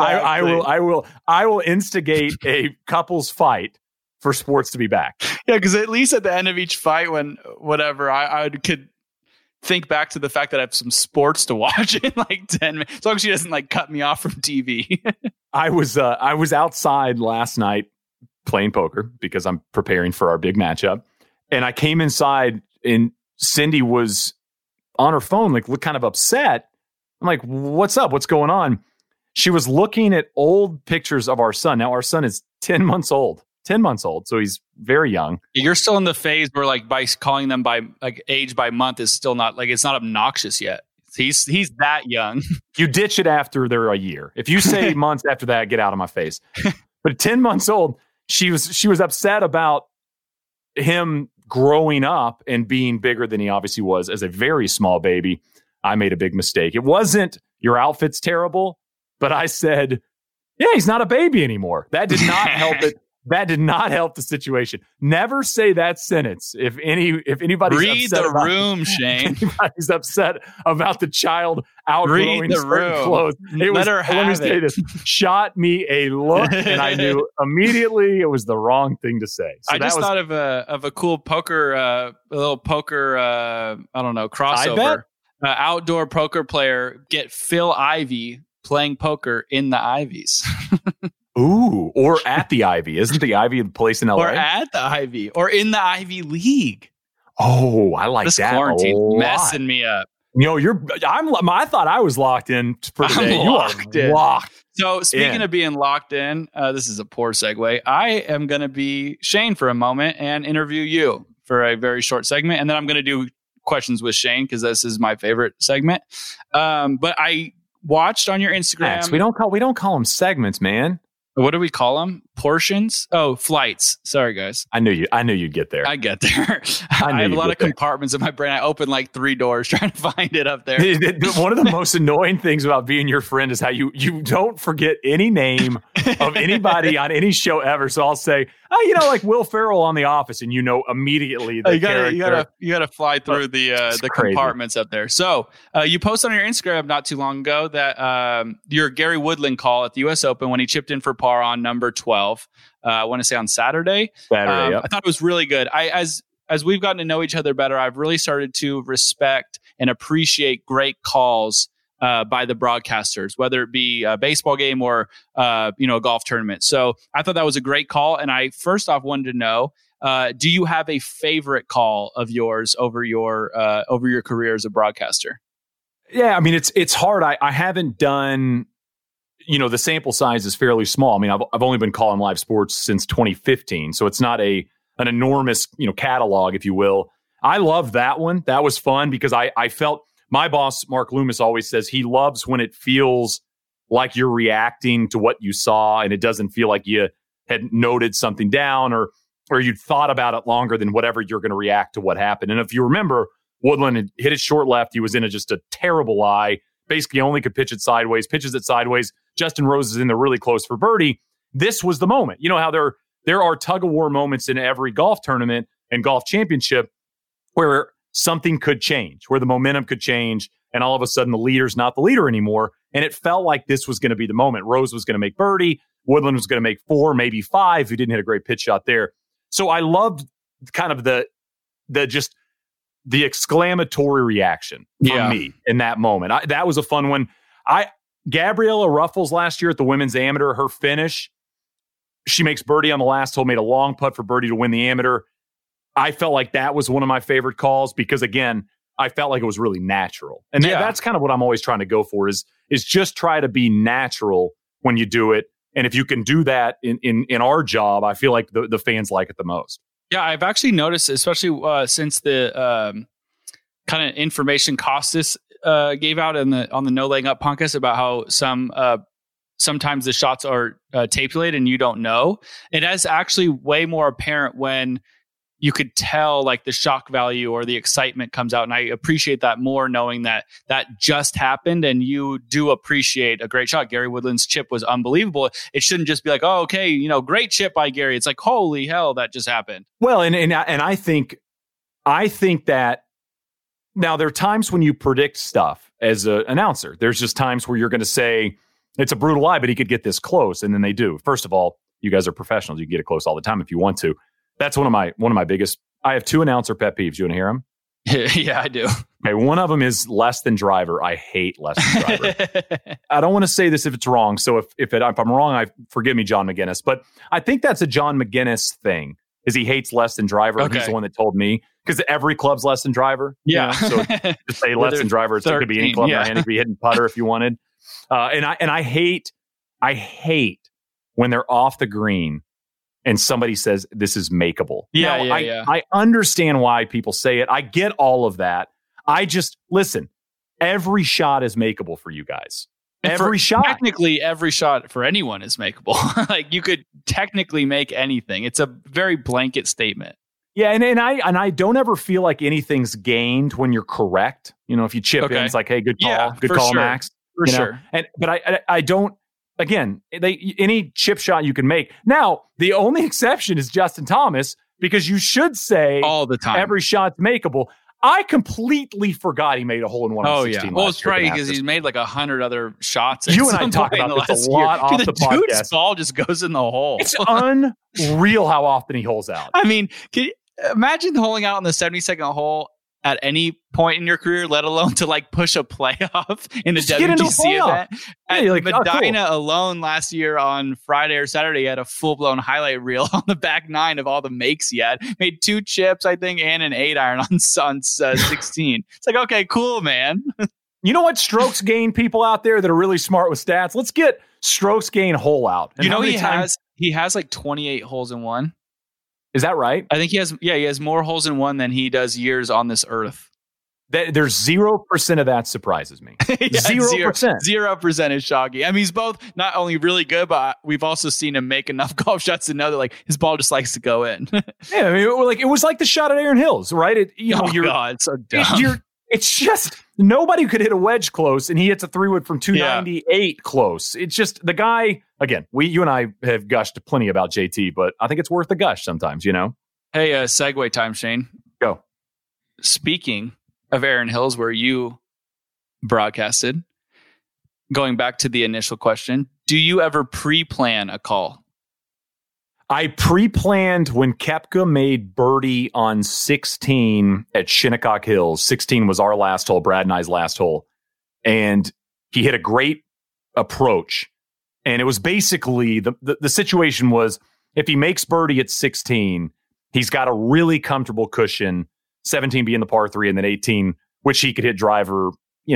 A: I will instigate a couple's fight for sports to be back.
B: Yeah, because at least at the end of each fight, when whatever, I could think back to the fact that I have some sports to watch in like 10 minutes. As long as she doesn't cut me off from TV.
A: I was outside last night playing poker because I'm preparing for our big matchup. And I came inside and Cindy was on her phone, looked kind of upset. I'm like, what's up? What's going on? She was looking at old pictures of our son. Now our son is 10 months old. So he's very young.
B: You're still in the phase where by calling them by age by month is still not it's not obnoxious yet. He's that young.
A: You ditch it after they're a year. If you say months after that, get out of my face. But at 10 months old, she was upset about him growing up and being bigger than he obviously was as a very small baby. I made a big mistake. It wasn't your outfit's terrible, but I said, Yeah, he's not a baby anymore. That did not help it. That did not help the situation. Never say that sentence if anybody's
B: read
A: upset
B: the
A: about,
B: room, Shane.
A: Anybody's upset about the child outgrowing certain
B: room.
A: clothes. It
B: Let her
A: let me
B: have
A: say
B: it.
A: this. Shot me a look, and I knew immediately it was the wrong thing to say. So
B: I just thought of a cool poker, a little poker, I don't know, crossover. Outdoor poker player, get Phil Ivey playing poker in the Ivies.
A: Ooh, or at the Ivy. Isn't the Ivy the place in LA?
B: Or at the Ivy, or in the Ivy League.
A: Oh, I like
B: this
A: that. This
B: quarantine's messing me up.
A: You know, I thought I was locked in for today.
B: I'm locked in.
A: Locked.
B: So speaking of being locked in, this is a poor segue. I am going to be Shane for a moment and interview you for a very short segment. And then I'm going to do questions with Shane because this is my favorite segment. But I watched on your Instagram.
A: Max, we don't call them segments, man.
B: What do we call them? Portions? Oh, flights. Sorry, guys.
A: I knew you'd get there.
B: I get there. I have a lot of compartments in my brain. I open like 3 doors trying to find it up there.
A: One of the most annoying things about being your friend is how you don't forget any name of anybody on any show ever. So I'll say, like Will Ferrell on The Office, and immediately the
B: you gotta fly through the compartments up there. So you posted on your Instagram not too long ago that your Gary Woodland call at the U.S. Open when he chipped in for par on number 12. I want to say on Saturday.
A: Yep.
B: I thought it was really good. As we've gotten to know each other better, I've really started to respect and appreciate great calls by the broadcasters, whether it be a baseball game or a golf tournament. So I thought that was a great call. And I first off wanted to know, do you have a favorite call of yours over your career as a broadcaster?
A: Yeah, I mean it's hard. I haven't done. The sample size is fairly small. I mean, I've only been calling live sports since 2015, so it's not an enormous catalog, if you will. I love that one. That was fun because I felt my boss Mark Loomis always says he loves when it feels like you're reacting to what you saw and it doesn't feel like you had noted something down or you'd thought about it longer than whatever you're going to react to what happened. And if you remember, Woodland had hit it short left. He was in just a terrible lie. Basically only could pitch it sideways, pitches it sideways. Justin Rose is in there really close for birdie. This was the moment. You know how there are tug-of-war moments in every golf tournament and golf championship where something could change, where the momentum could change, and all of a sudden the leader's not the leader anymore. And it felt like this was going to be the moment. Rose was going to make birdie. Woodland was going to make 4, maybe 5. Who didn't hit a great pitch shot there. So I loved kind of the exclamatory reaction from me in that moment. That was a fun one. Gabriella Ruffles last year at the Women's Amateur, her finish, she makes birdie on the last hole, made a long putt for birdie to win the Amateur. I felt like that was one of my favorite calls because, again, I felt like it was really natural. And that's kind of what I'm always trying to go for is just try to be natural when you do it. And if you can do that in our job, I feel like the fans like it the most.
B: Yeah, I've actually noticed, especially since the kind of information Costas gave out on the No Laying Up podcast about how sometimes the shots are tape delayed and you don't know. It is actually way more apparent when you could tell like the shock value or the excitement comes out. And I appreciate that more knowing that just happened and you do appreciate a great shot. Gary Woodland's chip was unbelievable. It shouldn't just be like, oh, okay, great chip by Gary. It's like, holy hell, that just happened.
A: Well, and I think that now there are times when you predict stuff as an announcer. There's just times where you're going to say it's a brutal lie, but he could get this close. And then they do. First of all, you guys are professionals. You can get it close all the time if you want to. That's one of my biggest. I have 2 announcer pet peeves. You want to hear them?
B: Yeah, I do.
A: Okay, one of them is less than driver. I hate less than driver. I don't want to say this if it's wrong. So if I'm wrong, forgive me, John McGinnis. But I think that's a John McGinnis thing. Is he hates less than driver? Okay. He's the one that told me because every club's less than driver.
B: Yeah.
A: So to say less than driver, it could be any club. Yeah. It could be hitting putter if you wanted. And I hate when they're off the green. And somebody says, this is makeable. I understand why people say it. I get all of that. I just, listen, every shot is makeable for you guys. Every shot.
B: Technically, every shot for anyone is makeable. Like you could technically make anything. It's a very blanket statement.
A: Yeah, and I don't ever feel like anything's gained when you're correct. If you chip in, it's like, hey, good call. Good call,
B: sure.
A: Max.
B: For sure.
A: But I don't. again, any chip shot you can make. Now, the only exception is Justin Thomas, because you should say
B: all the time
A: every shot's makeable. I completely forgot he made a hole in one.
B: Oh,
A: on 16
B: yeah. Well, it's right because he's made like 100 other shots.
A: You and I talk about this a lot off the podcast.
B: Dude's ball just goes in the hole.
A: It's unreal how often he holes out.
B: I mean, can you imagine holing out in the 72nd hole at any point in your career, let alone to like push a playoff in a WGC event.
A: Yeah, like,
B: Medina
A: cool.
B: alone last year on Friday or Saturday had a full-blown highlight reel on the back nine of all the makes he had. Made 2 chips, I think, and an 8-iron on 16. It's like, okay, cool, man.
A: You know what strokes gain people out there that are really smart with stats? Let's get strokes gain hole out.
B: And you know he has like 28 holes in one.
A: Is that right?
B: I think he has more holes in one than he does years on this earth.
A: There's 0% of that surprises me. 0%.
B: 0% is shocking. I mean, he's both not only really good, but we've also seen him make enough golf shots to know that like his ball just likes to go in.
A: Yeah, I mean, it was like the shot at Aaron Hills, right?
B: God, so dumb.
A: It's just nobody could hit a wedge close, and he hits a 3-wood from 298 close. It's just the guy. Again, you and I have gushed plenty about JT, but I think it's worth the gush sometimes. You know.
B: Hey, segue time, Shane.
A: Go.
B: Speaking of Aaron Hills, where you broadcasted, going back to the initial question, do you ever pre-plan a call?
A: I pre-planned when Koepka made birdie on 16 at Shinnecock Hills. 16 was our last hole, Brad and I's last hole. And he hit a great approach. And it was basically, the situation was, if he makes birdie at 16, he's got a really comfortable cushion, 17 being the par 3, and then 18, which he could hit driver,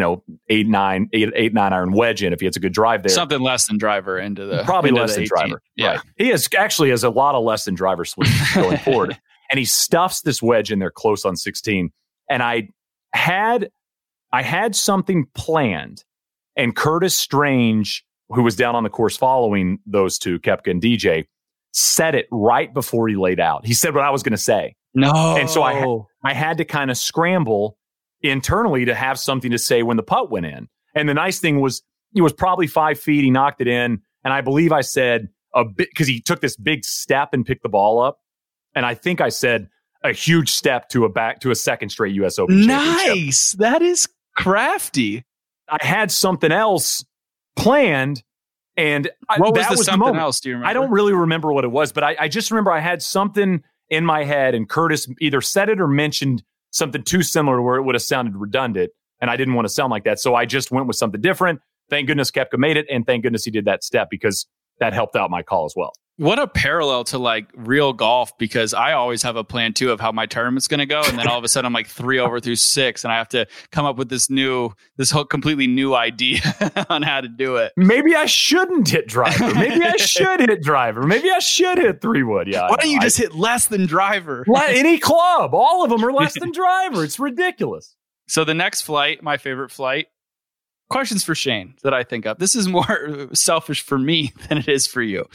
A: 8-9 iron wedge in if he has a good drive there.
B: Something less than driver into the
A: probably less than 18. Driver.
B: Yeah,
A: right. He has a lot of less than driver swing going forward, and he stuffs this wedge in there close on 16. And I had something planned, and Curtis Strange, who was down on the course following those two, Koepka and DJ, said it right before he laid out. He said what I was going to say.
B: No,
A: and so I had to kind of scramble internally to have something to say when the putt went in. And the nice thing was, he was probably 5 feet. He knocked it in. And I believe I said a bit, because he took this big step and picked the ball up. And I think I said a huge step to a second straight US Open championship.
B: Nice. That is crafty.
A: I had something else planned. And
B: what was
A: that
B: the
A: was
B: something
A: the moment.
B: else? Do you remember?
A: I don't really remember what it was, but I just remember I had something in my head, and Curtis either said it or mentioned something too similar to where it would have sounded redundant, and I didn't want to sound like that. So I just went with something different. Thank goodness Koepka made it, and thank goodness he did that step, because that helped out my call as well.
B: What a parallel to like real golf, because I always have a plan too of how my tournament's going to go. And then all of a sudden I'm like 3 over through 6, and I have to come up with this whole completely new idea on how to do it.
A: Maybe I shouldn't hit driver. Maybe I should hit driver. Maybe I should hit 3-wood. Yeah.
B: Why don't you just hit less than driver?
A: Any club. All of them are less than driver. It's ridiculous.
B: So the next flight, my favorite flight, questions for Shane that I think of. This is more selfish for me than it is for you.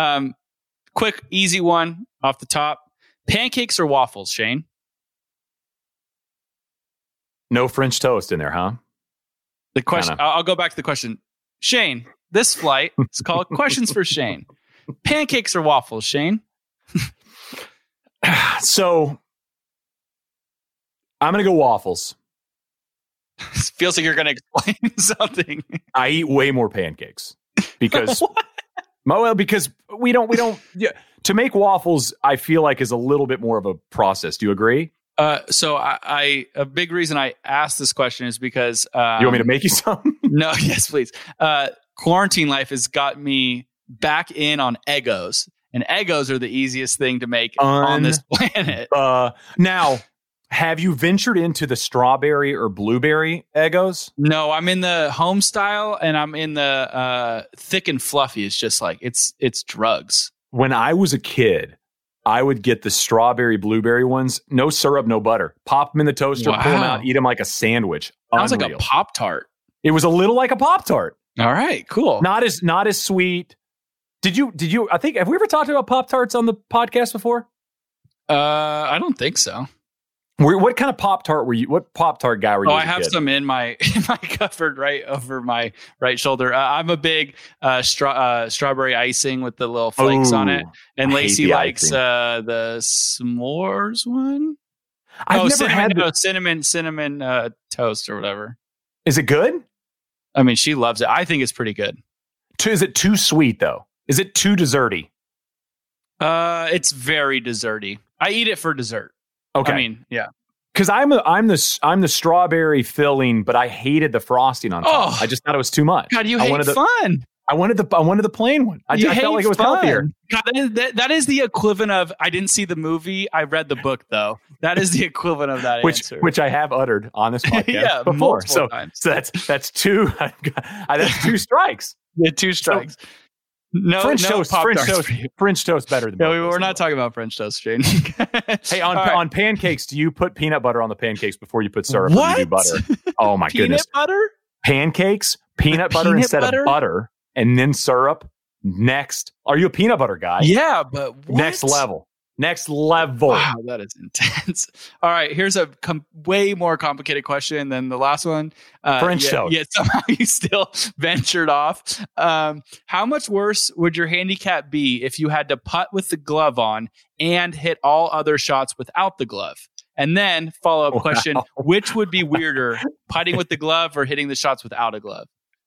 B: Quick, easy one off the top. Pancakes or waffles, Shane?
A: No French toast in there, huh?
B: The question. I'll go back to the question. Shane, this flight is called Questions for Shane. Pancakes or waffles, Shane?
A: So I'm going to go waffles.
B: Feels like you're going to explain something.
A: I eat way more pancakes because, because we don't. Yeah, to make waffles, I feel like is a little bit more of a process. Do you agree?
B: So a big reason I asked this question is because
A: you want me to make you some?
B: No, yes, please. Quarantine life has got me back in on Eggos, and Eggos are the easiest thing to make on this planet.
A: Now, have you ventured into the strawberry or blueberry Eggos?
B: No, I'm in the home style, and I'm in the thick and fluffy. It's just like it's drugs. When
A: I was a kid, I would get the strawberry blueberry ones. No syrup, no butter. Pop them in the toaster, pull them out, eat them like a sandwich.
B: Sounds like a Pop-Tart.
A: It was a little like a Pop-Tart.
B: All right, cool.
A: Not as sweet. Did you? I think, have we ever talked about Pop-Tarts on the podcast before?
B: I don't think so.
A: What kind of Pop-Tart were you? What Pop-Tart guy were you?
B: Oh, I have some in my cupboard right over my right shoulder. I'm a big strawberry icing with the little flakes on it, and Lacey likes the s'mores one.
A: I've never had
B: cinnamon toast or whatever.
A: Is it good?
B: I mean, she loves it. I think it's pretty good.
A: Is it too sweet though? Is it too desserty?
B: It's very desserty. I eat it for dessert.
A: Okay.
B: I mean, yeah.
A: Because I'm the strawberry filling, but I hated the frosting on top.
B: Oh,
A: I just thought it was too much.
B: God, you hate fun.
A: I wanted the plain one. I felt like it was healthier.
B: God, that is the equivalent of. I didn't see the movie. I read the book though. That is the equivalent of that answer.
A: Which I have uttered on this podcast before. So that's two. That's two strikes.
B: Yeah, 2 strikes.
A: French toast better than.
B: No, we're not talking about French toast, Shane.
A: Hey, on pancakes, do you put peanut butter on the pancakes before you put syrup?
B: What?
A: Or you do butter? Oh my goodness!
B: Peanut butter?
A: Pancakes, peanut butter instead of butter, and then syrup. Next, are you a peanut butter guy?
B: Yeah, but what?
A: Next level.
B: Wow, that is intense. All right, here's a way more complicated question than the last one.
A: French toast.
B: Yeah, somehow you still ventured off. How much worse would your handicap be if you had to putt with the glove on and hit all other shots without the glove? And then follow-up question, which would be weirder, putting with the glove or hitting the shots without a glove?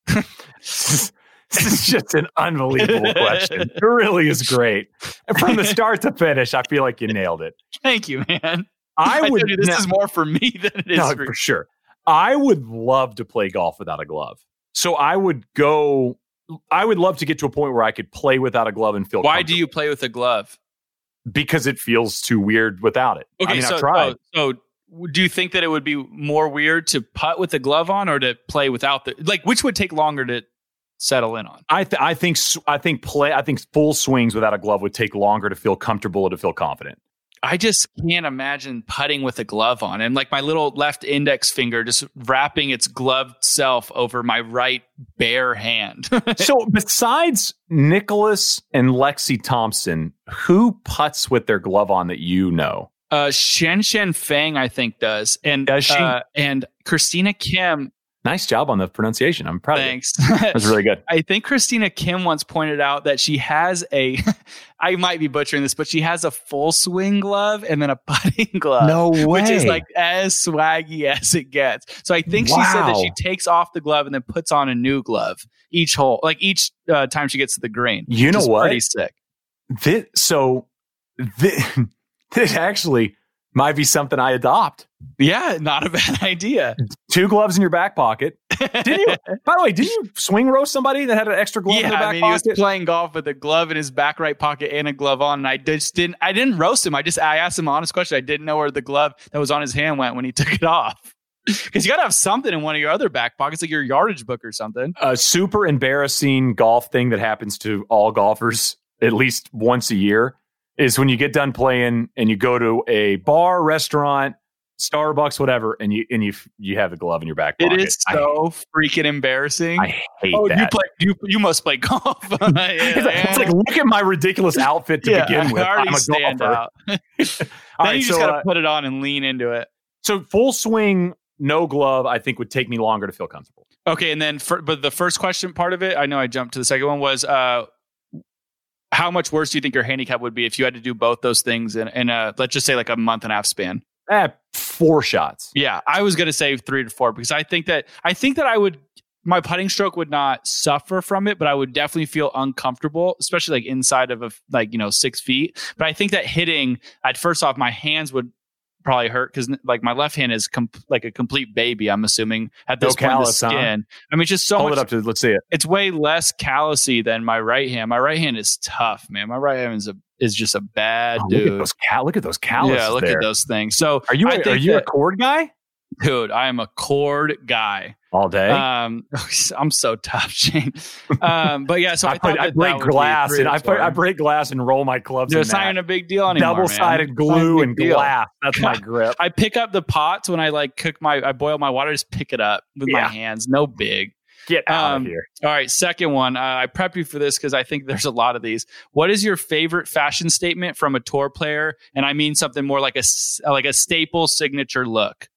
A: This is just an unbelievable question. It really is great. And from the start to finish, I feel like you nailed it.
B: Thank you, man.
A: This
B: is more for me than it is
A: for sure. I would love to play golf without a glove. So I would love to get to a point where I could play without a glove and feel
B: Why do you play with a glove?
A: Because it feels too weird without it.
B: Okay, I've tried. So do you think that it would be more weird to putt with the glove on or to play without which would take longer to settle in on?
A: I think full swings without a glove would take longer to feel comfortable or to feel confident.
B: I just can't imagine putting with a glove on and my little left index finger just wrapping its gloved self over my right bare hand.
A: So besides Nicholas and Lexi Thompson, who putts with their glove on that you know?
B: Shen Fang, I think, does. And
A: does she?
B: And Christina Kim.
A: Nice job on the pronunciation. I'm proud
B: Thanks.
A: of you. That's really good.
B: I think Christina Kim once pointed out that she has I might be butchering this, but she has a full swing glove and then a putting glove.
A: No way.
B: Which is as swaggy as it gets. So I think she said that she takes off the glove and then puts on a new glove each hole, each time she gets to the green.
A: You know what?
B: Pretty sick.
A: This actually might be something I adopt.
B: Yeah, not a bad idea.
A: 2 gloves in your back pocket. By the way, didn't you swing roast somebody that had an extra glove in their back pocket?
B: He was playing golf with a glove in his back right pocket and a glove on, and I didn't roast him. I asked him an honest question. I didn't know where the glove that was on his hand went when he took it off. Because you got to have something in one of your other back pockets, like your yardage book or something.
A: A super embarrassing golf thing that happens to all golfers at least once a year is when you get done playing and you go to a bar, restaurant, Starbucks, whatever, and you have the glove in your back pocket.
B: It is so freaking embarrassing.
A: I hate that.
B: You must play golf.
A: It's like, look at my ridiculous outfit to begin with.
B: I'm a
A: stand
B: golfer. Then you just got to put it on and lean into it.
A: So full swing, no glove, I think would take me longer to feel comfortable.
B: Okay, and then but the first question part of it, I know I jumped to the second one, was how much worse do you think your handicap would be if you had to do both those things in a, let's just say a month and a half span?
A: 4 shots.
B: Yeah, I was going to say 3 to 4 because I think that my putting stroke would not suffer from it, but I would definitely feel uncomfortable, especially inside of 6 feet. But I think that hitting, first off, my hands would probably hurt because my left hand is like a complete baby. I'm assuming at this point,
A: callus,
B: the skin.
A: Huh?
B: I mean, just so
A: Hold
B: much.
A: It up to let's see it.
B: It's way less callousy than my right hand. My right hand is tough, man. My right hand is just a bad dude.
A: Look at those calluses.
B: Yeah, look at those things. So
A: are you a cord guy?
B: Dude, I am a cord guy
A: all day.
B: I'm so tough, Shane. But yeah, so I
A: break glass and I break glass and roll my clubs.
B: It's not even a big deal anymore.
A: Double-sided glue and glass. That's my grip.
B: I pick up the pots when I I boil my water. Just pick it up with my hands. No big.
A: Get out of here.
B: All right, second one. I prepped you for this because I think there's a lot of these. What is your favorite fashion statement from a tour player? And I mean something more like a staple signature look.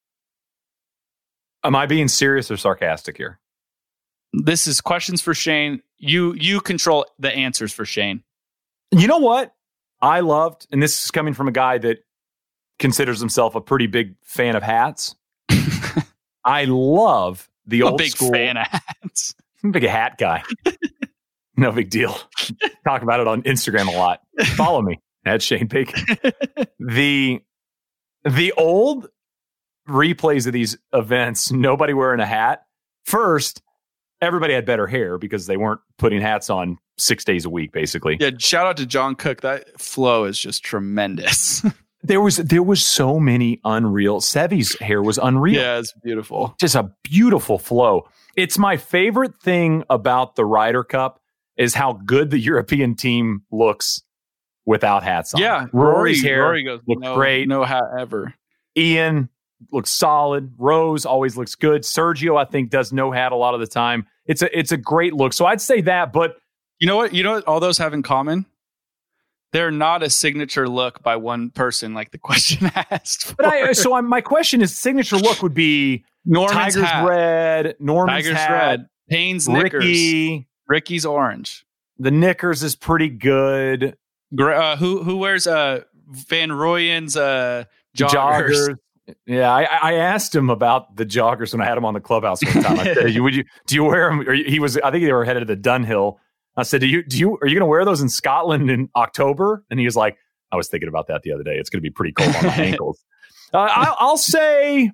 A: Am I being serious or sarcastic here?
B: This is questions for Shane. You control the answers for Shane.
A: You know what I loved, and this is coming from a guy that considers himself a pretty big fan of hats. I love the old school.
B: I'm a big fan of hats.
A: I'm a big hat guy. No big deal. Talk about it on Instagram a lot. Follow me at Shane Bacon. The old replays of these events, nobody wearing a hat. First, everybody had better hair because they weren't putting hats on 6 days a week, basically.
B: Yeah, shout out to John Cook. That flow is just tremendous.
A: There was so many unreal. Sevy's hair was unreal.
B: Yeah, it's beautiful.
A: Just a beautiful flow. It's my favorite thing about the Ryder Cup is how good the European team looks without hats on.
B: Yeah,
A: Rory's hair
B: Rory goes,
A: looks great.
B: No hat ever.
A: Ian looks solid. Rose always looks good. Sergio, I think, does no hat a lot of the time. It's a great look. So I'd say that, but
B: you know what all those have in common? They're not a signature look by one person, like the question asked.
A: But my question is, signature look would be
B: Norman's
A: Tiger's
B: hat.
A: red, Norman's
B: Tiger's
A: hat,
B: red, Payne's knickers, Ricky's orange.
A: The knickers is pretty good.
B: Who wears Van Rooyen's joggers?
A: Yeah, I asked him about the joggers when I had him on the clubhouse one time. I said, do you wear them? Or I think they were headed to the Dunhill. I said, are you going to wear those in Scotland in October? And he was like, I was thinking about that the other day. It's going to be pretty cold on my ankles. I'll say,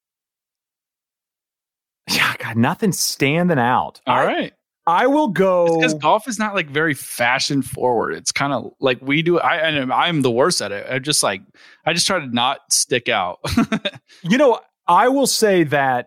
A: yeah, God, nothing standing out.
B: All right.
A: I will go.
B: Because golf is not like very fashion forward. It's kind of like we do. I'm the worst at it. I just try to not stick out.
A: I will say that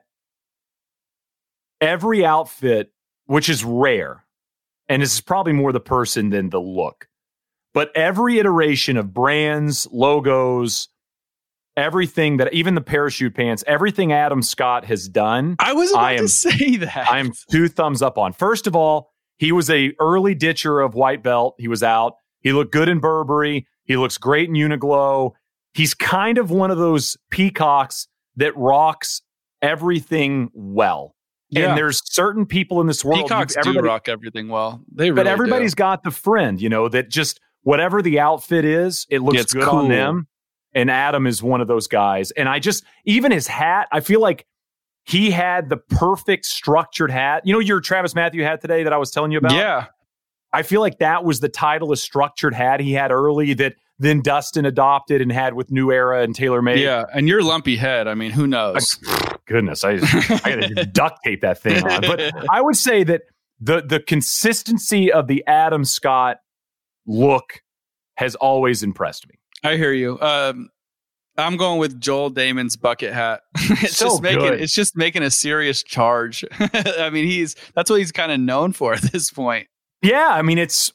A: every outfit, which is rare, and this is probably more the person than the look, but every iteration of brands, logos, everything that, even the parachute pants, everything Adam Scott has done.
B: I was about to say that.
A: I am 2 thumbs up on. First of all, he was a early ditcher of white belt. He was out. He looked good in Burberry. He looks great in Uniqlo. He's kind of one of those peacocks that rocks everything well. Yeah. And there's certain people in this world.
B: Peacocks do rock everything well. They really
A: but everybody's
B: do.
A: Got the friend, that just whatever the outfit is, it looks good cool on them. And Adam is one of those guys. And even his hat, I feel like he had the perfect structured hat. Your Travis Matthew hat today that I was telling you about?
B: Yeah.
A: I feel like that was the Titleist structured hat he had early that then Dustin adopted and had with New Era and TaylorMade.
B: Yeah, and your lumpy head, I mean, who knows?
A: Goodness, I got to duct tape that thing on. But I would say that the consistency of the Adam Scott look has always impressed me.
B: I hear you. I'm going with Joel Damon's bucket hat. It's just making a serious charge. I mean, that's what he's kind of known for at this point.
A: Yeah, I mean, it's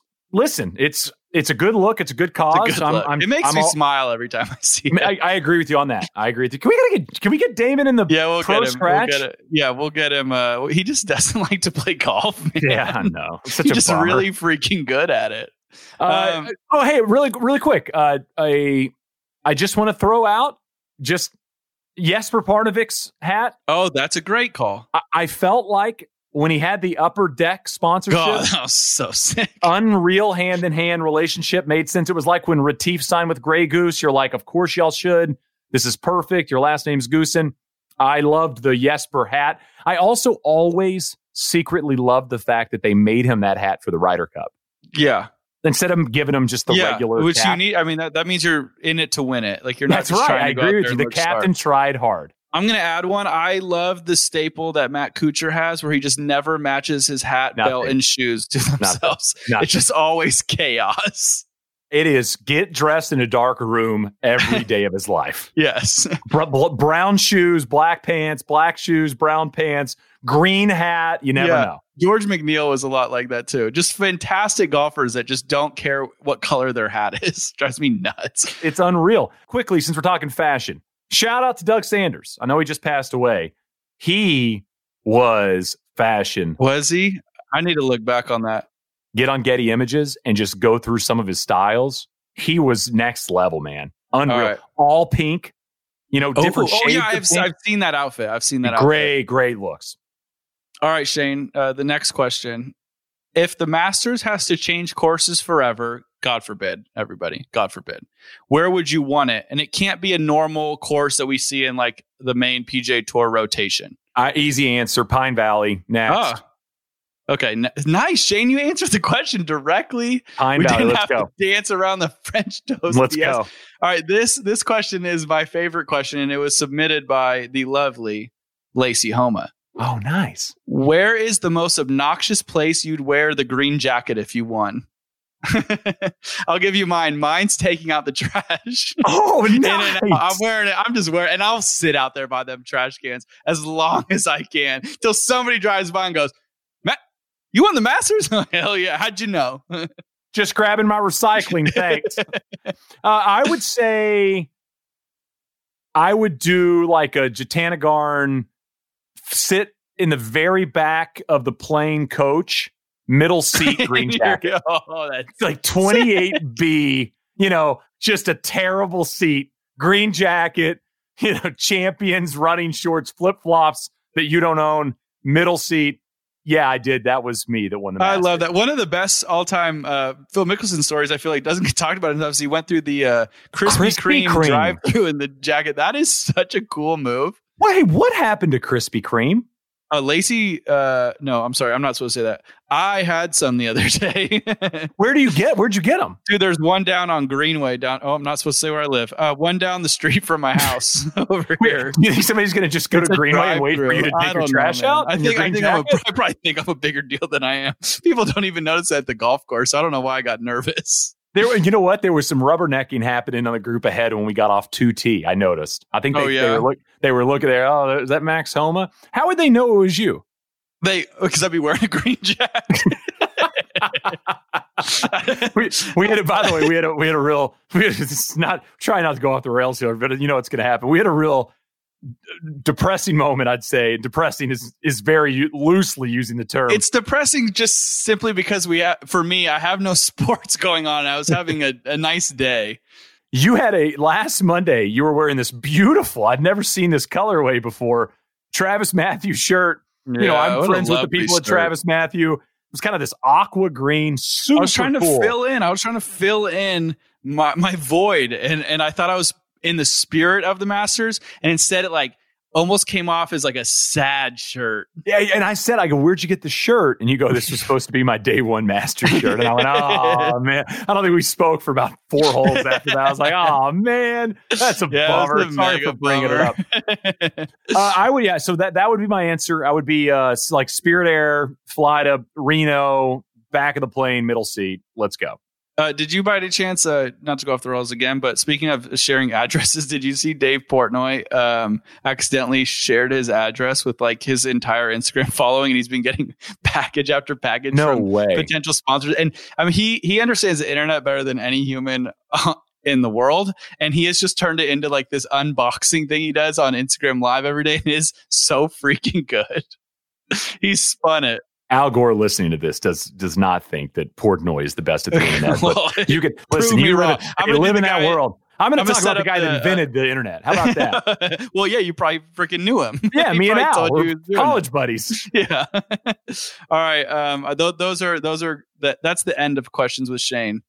A: a good look. It's a good cause.
B: It makes me smile every time I see it.
A: I agree with you on that. I agree with you. Can we get Damon in the pro scratch?
B: We'll get him. He just doesn't like to play golf, man.
A: Yeah, I know.
B: He's just really freaking good at it.
A: Hey, really quick. I just want to throw out just Jesper Parnevik's hat.
B: Oh, that's a great call.
A: I felt like when he had the Upper Deck sponsorship.
B: God, that was so sick.
A: Unreal hand-in-hand relationship made sense. It was like when Retief signed with Grey Goose. You're like, of course y'all should. This is perfect. Your last name's Goosen. I loved the Jesper hat. I also always secretly loved the fact that they made him that hat for the Ryder Cup.
B: Yeah.
A: Instead of giving him just the regular
B: which
A: cap.
B: You need. I mean, that means you're in it to win it. Like you're not
A: That's
B: just
A: right.
B: trying to
A: I agree with you. The captain tried hard.
B: I'm going to add one. I love the staple that Matt Kuchar has where he just never matches his hat, belt, and shoes to themselves. It's just always chaos.
A: It is get dressed in a dark room every day of his life.
B: Yes.
A: Brown shoes, black pants, black shoes, brown pants, green hat. You never know.
B: George McNeil was a lot like that too. Just fantastic golfers that just don't care what color their hat is. Drives me nuts.
A: It's unreal. Quickly, since we're talking fashion, shout out to Doug Sanders. I know he just passed away. He was fashion.
B: Was he? I need to look back on that.
A: Get on Getty Images and just go through some of his styles. He was next level, man. Unreal.
B: All right.
A: All pink, different shades.
B: Oh yeah,
A: of pink.
B: I've seen that outfit.
A: Great looks.
B: All right, Shane, the next question. If the Masters has to change courses forever, God forbid, everybody, God forbid, where would you want it? And it can't be a normal course that we see in like the main PGA Tour rotation.
A: Easy answer, Pine Valley. Next.
B: Okay, nice, Shane. You answered the question directly.
A: Pine Valley, let's go.
B: To dance around the French toast.
A: Let's go.
B: All right, this question is my favorite question, and it was submitted by the lovely Lacey Homa.
A: Oh, nice.
B: Where is the most obnoxious place you'd wear the green jacket if you won? I'll give you mine. Mine's taking out the trash.
A: Oh, nice.
B: I'm wearing it. I'm just wearing, and I'll sit out there by them trash cans as long as I can till somebody drives by and goes, "Matt, you won the Masters?" Hell yeah! How'd you know?
A: Just grabbing my recycling. Thanks. I would say I would do like a Jatanagarn. Sit in the very back of the plane coach, middle seat, green jacket. That's like 28B, just a terrible seat, green jacket, champions, running shorts, flip-flops that you don't own, middle seat. Yeah, I did. That was me that won the Masters.
B: I love that. One of the best all-time Phil Mickelson stories, I feel like, doesn't get talked about enough. So he went through the Krispy Kreme drive-through in the jacket. That is such a cool move.
A: Wait, what happened to Krispy Kreme?
B: Lacey, no, I'm sorry. I'm not supposed to say that. I had some the other day.
A: Where'd you get them?
B: Dude, there's one down on Greenway I'm not supposed to say where I live. One down the street from my house over here.
A: You think somebody's going to just go to Greenway and wait for you to take your trash out?
B: I probably think I'm a bigger deal than I am. People don't even notice that at the golf course. I don't know why I got nervous.
A: You know what? There was some rubbernecking happening on the group ahead when we got off 2T. I noticed. I think they were looking there. Oh, is that Max Homa? How would they know it was you?
B: Because I'd be wearing a green jacket.
A: we had it. By the way, we had a real. Try not to go off the rails here, but you know what's going to happen. We had a real depressing moment. I'd say depressing is very loosely using the term.
B: It's depressing just simply because for me, I have no sports going on. I was having a nice day.
A: You had last Monday, you were wearing this beautiful, I'd never seen this colorway before, Travis Matthew shirt.
B: Yeah,
A: I'm friends with the people at Travis Matthew. It was kind of this aqua green, super cool.
B: I was trying to fill in my void. And I thought I was in the spirit of the Masters. And instead it almost came off as like a sad shirt.
A: Yeah, and I go, where'd you get the shirt? And you go, this was supposed to be my day one Masters shirt. And I went, oh, man. I don't think we spoke for about 4 holes after that. I was like, oh, man, that's a bummer. Sorry for bringing it up. So that would be my answer. I would be like Spirit Air, fly to Reno, back of the plane, middle seat. Let's go.
B: Did you by any chance, not to go off the rails again, but speaking of sharing addresses, did you see Dave Portnoy accidentally shared his address with his entire Instagram following, and he's been getting package after package from potential sponsors? And I mean, he understands the internet better than any human in the world, and he has just turned it into this unboxing thing he does on Instagram Live every day, and it is so freaking good. He's spun it.
A: Al Gore listening to this does not think that Portnoy is the best at the internet. But you could listen. You live in that world. I'm going to talk about the guy that invented the internet. How about that?
B: Well, yeah, you probably freaking knew him.
A: Yeah, me and Al, we're college buddies.
B: Yeah. All right. Those are that's the end of questions with Shane.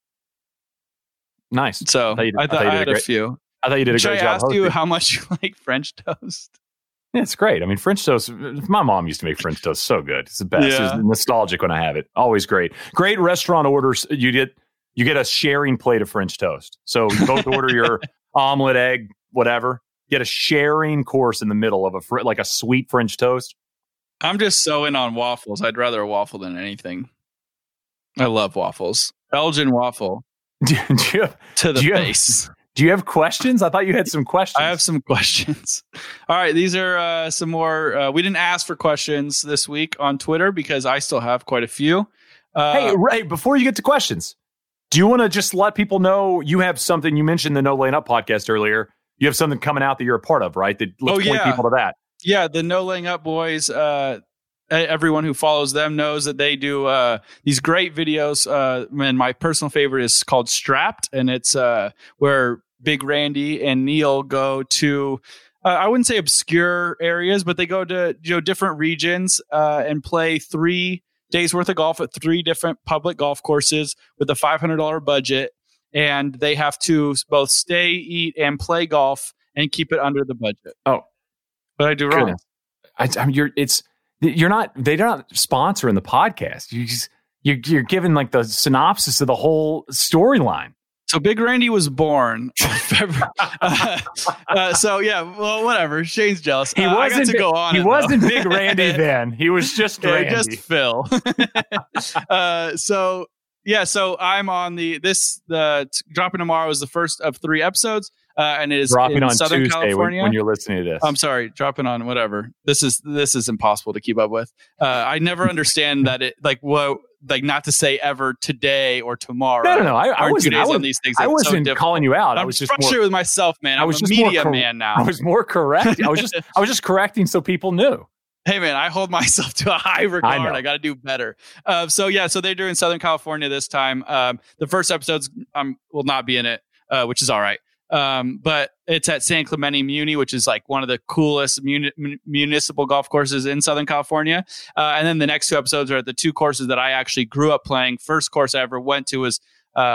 A: Nice.
B: So I had a few.
A: I thought you did a great job.
B: Should I ask you how much you like French toast?
A: Yeah, it's great. I mean, French toast, my mom used to make French toast so good. It's the best. Yeah. It's nostalgic when I have it. Always great. Great restaurant orders. You get a sharing plate of French toast. So you both order your omelet, egg, whatever. Get a sharing course in the middle of a sweet French toast.
B: I'm just so in on waffles. I'd rather a waffle than anything. I love waffles. Belgian waffle.
A: Do you have questions? I thought you had some questions.
B: I have some questions. All right. These are some more. We didn't ask for questions this week on Twitter because I still have quite a few.
A: Hey, Ray, before you get to questions, do you want to just let people know you have something? You mentioned the No Laying Up podcast earlier. You have something coming out that you're a part of, right? Let's point people to that.
B: Yeah. The No Laying Up boys everyone who follows them knows that they do these great videos. And my personal favorite is called Strapped, and it's where Big Randy and Neil go to, I wouldn't say obscure areas, but they go to different regions and play 3 days worth of golf at 3 different public golf courses with a $500 budget. And they have to both stay, eat, and play golf and keep it under the budget.
A: Oh,
B: what did I do wrong?
A: They're not sponsoring the podcast. You're giving like the synopsis of the whole storyline.
B: So Big Randy was born. So yeah, well, whatever. Shane's jealous.
A: He wasn't to go on. He wasn't Big Randy then. He was just Randy.
B: Just Phil. So I'm on the dropping tomorrow is the first of 3 episodes, and it is
A: dropping
B: in
A: on
B: Southern
A: Tuesday
B: California.
A: When you're listening to this.
B: I'm sorry, dropping on whatever. This is impossible to keep up with. I never understand that it not to say ever today or tomorrow.
A: No. I wasn't
B: on these things.
A: I wasn't calling you out.
B: I was just frustrated with myself, man. I was a media man now.
A: I was more correct. I was just correcting so people knew.
B: Hey man, I hold myself to a high regard. I got to do better. So they're doing Southern California this time. The first episodes will not be in it, which is all right. But it's at San Clemente Muni, which is like one of the coolest municipal golf courses in Southern California. And then the next 2 episodes are at the 2 courses that I actually grew up playing. First course I ever went to was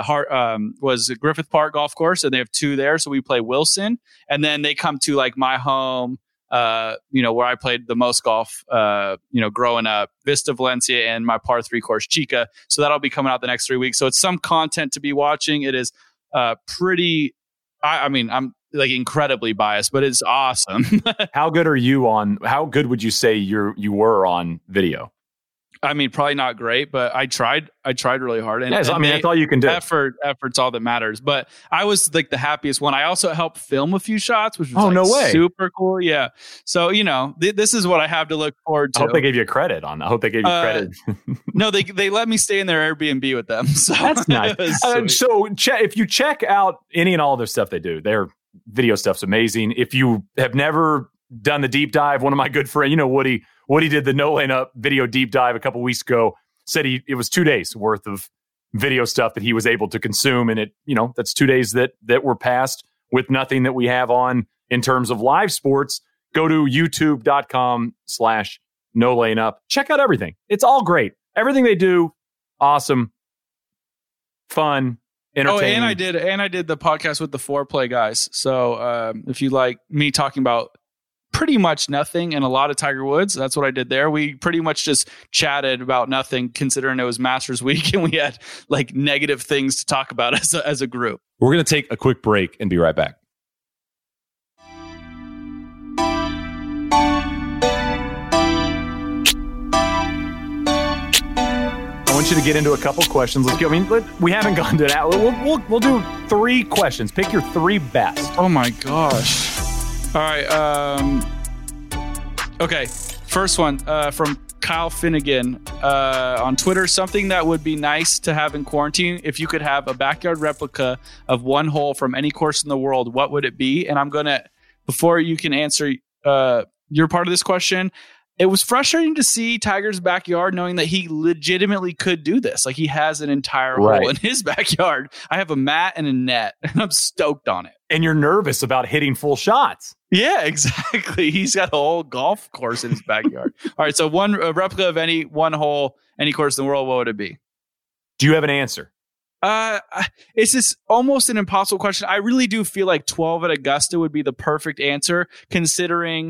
B: Griffith Park Golf Course, and they have 2 there. So we play Wilson, and then they come to like my home. Where I played the most golf, growing up, Vista Valencia, and my par 3 course Chica. So that'll be coming out the next 3 weeks. So it's some content to be watching. It is pretty. I'm like incredibly biased, but it's awesome.
A: How good would you say you were on video?
B: I mean, probably not great, but I tried really hard. And,
A: that's all you can do.
B: Effort's all that matters. But I was like the happiest one. I also helped film a few shots, which was
A: no way.
B: Super cool. Yeah. So, this is what I have to look forward to.
A: I hope they gave you credit on that. I hope they gave you credit.
B: No, they let me stay in their Airbnb with them. So
A: that's nice. If you check out any and all of their stuff they do, their video stuff's amazing. If you have never done the deep dive, one of my good friends, Woody did the No Lane Up video deep dive a couple weeks ago, said it was 2 days worth of video stuff that he was able to consume. And that's 2 days that were passed with nothing that we have on in terms of live sports. Go to youtube.com/No Lane Up. Check out everything. It's all great. Everything they do, awesome, fun, entertaining.
B: Oh, and I did the podcast with the Foreplay guys. So if you like me talking about pretty much nothing and a lot of Tiger Woods, that's what I did there. We pretty much just chatted about nothing, considering it was Masters week and we had like negative things to talk about as a group.
A: We're going to take a quick break and be right back. I want you to get into a couple questions. Let's go. We haven't gone to that. We'll do 3 questions. Pick your 3 best.
B: Oh my gosh. All right. Okay. First one from Kyle Finnegan on Twitter. Something that would be nice to have in quarantine. If you could have a backyard replica of one hole from any course in the world, what would it be? And I'm going to, before you can answer your part of this question, it was frustrating to see Tiger's backyard, knowing that he legitimately could do this. Like, he has an entire hole in his backyard. I have a mat and a net, and I'm stoked on it.
A: And you're nervous about hitting full shots.
B: Yeah, exactly. He's got a whole golf course in his backyard. All right, so a replica of any one hole, any course in the world, what would it be?
A: Do you have an answer?
B: It's just almost an impossible question. I really do feel like 12 at Augusta would be the perfect answer, considering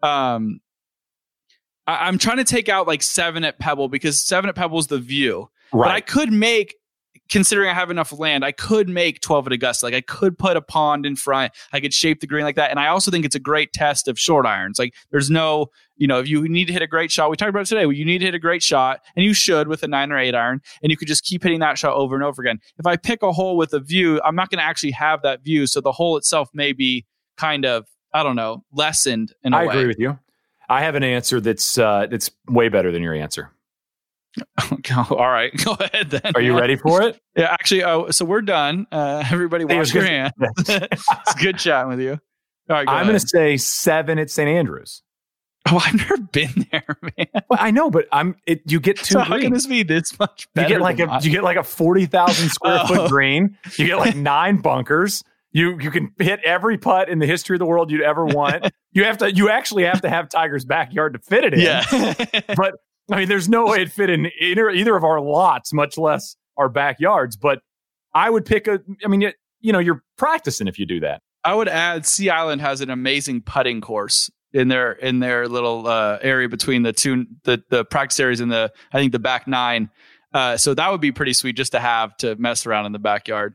B: I'm trying to take out like 7 at Pebble, because 7 at Pebble is the view. Right. But I could make, considering I have enough land, I could make 12 at Augusta. Like, I could put a pond in front. I could shape the green like that. And I also think it's a great test of short irons. Like, there's no, if you need to hit a great shot, we talked about it today, you need to hit a great shot, and you should with a 9 or 8 iron, and you could just keep hitting that shot over and over again. If I pick a hole with a view, I'm not going to actually have that view. So the hole itself may be kind of, lessened in a way.
A: I agree with you. I have an answer that's way better than your answer.
B: All right, go ahead then.
A: Are you ready for it?
B: Yeah, actually. So we're done. Everybody, wash your hands. It's good chatting with you. All right,
A: I'm going to say 7 at St. Andrews.
B: Oh, I've never been there, man.
A: Well, I know, but you get 2
B: So
A: greens.
B: how can this be this much better?
A: You get like a 40,000 square foot green. You get like 9 bunkers. You can hit every putt in the history of the world you'd ever want. You actually have to have Tiger's backyard to fit it in.
B: Yeah.
A: But I mean, there's no way it'd fit in either of our lots, much less our backyards. But I would pick you're practicing if you do that.
B: I would add Sea Island has an amazing putting course in their little area between the practice areas and I think the back 9. So that would be pretty sweet just to have to mess around in the backyard.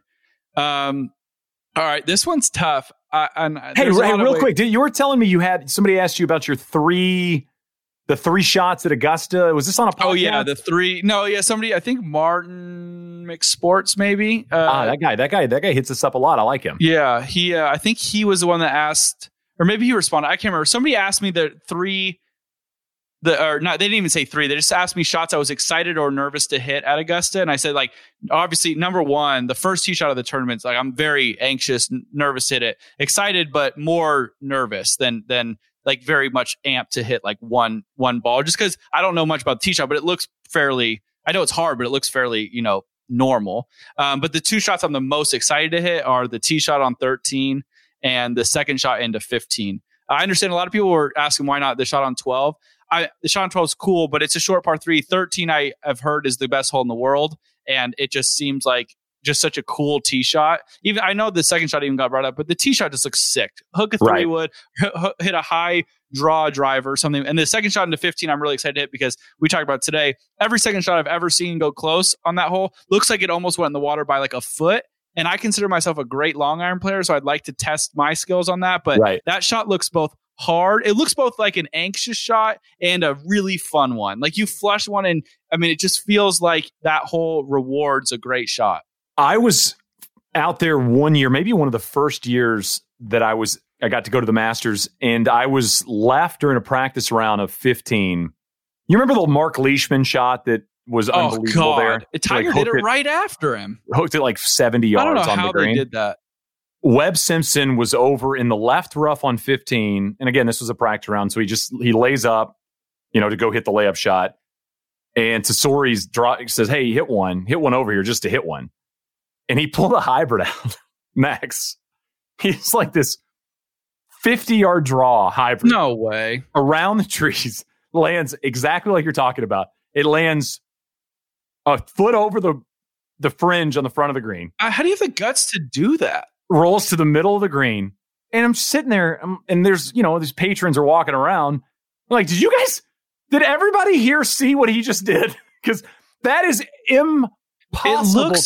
B: All right, this one's tough.
A: Hey, real quick, you were telling me somebody asked you about the 3 shots at Augusta. Was this on a podcast?
B: Oh yeah, the 3. No, yeah, somebody. I think Martin McSports maybe.
A: That guy hits us up a lot. I like him.
B: Yeah, he. I think he was the one that asked, or maybe he responded. I can't remember. Somebody asked me the 3. They didn't even say 3. They just asked me shots I was excited or nervous to hit at Augusta. And I said, like, obviously, number 1, the first tee shot of the tournament, like, I'm very anxious, nervous to hit it. Excited, but more nervous than like very much amped to hit like one ball. Just because I don't know much about the tee shot, but it looks fairly, I know it's hard, but it looks fairly, normal. But the 2 shots I'm the most excited to hit are the tee shot on 13 and the second shot into 15. I understand a lot of people were asking why not the shot on 12. The shot on 12 is cool, but it's a short par 3. 13, I have heard, is the best hole in the world. And it just seems like just such a cool tee shot. Even I know the second shot even got brought up, but the tee shot just looks sick. Hook a 3-wood, hit a high draw driver or something. And the second shot into 15, I'm really excited to hit because we talked about today. Every second shot I've ever seen go close on that hole looks like it almost went in the water by like a foot. And I consider myself a great long iron player, so I'd like to test my skills on that. But that shot looks both hard. It looks both like an anxious shot and a really fun one. Like you flush one, and I mean, it just feels like that hole rewards a great shot. I
A: was out there one year, maybe one of the first years that I got to go to the Masters, and I was left during a practice round of 15. You remember the Mark Leishman shot that was unbelievable there?
B: Tiger hit it right after him.
A: Hooked it like 70 yards on the green.
B: I don't know how they did that.
A: Webb Simpson was over in the left rough on 15. And again, this was a practice round. So he lays up, to go hit the layup shot. And Tesori's says, hey, hit one over here just to hit one. And he pulled a hybrid out, Max. He's like this 50-yard draw hybrid.
B: No way.
A: Around the trees. Lands exactly like you're talking about. It lands a foot over the fringe on the front of the green.
B: How do you have the guts to do that?
A: Rolls to the middle of the green. And I'm sitting there, and there's, these patrons are walking around. I'm like, did everybody here see what he just did? Because that is impossible.
B: It looks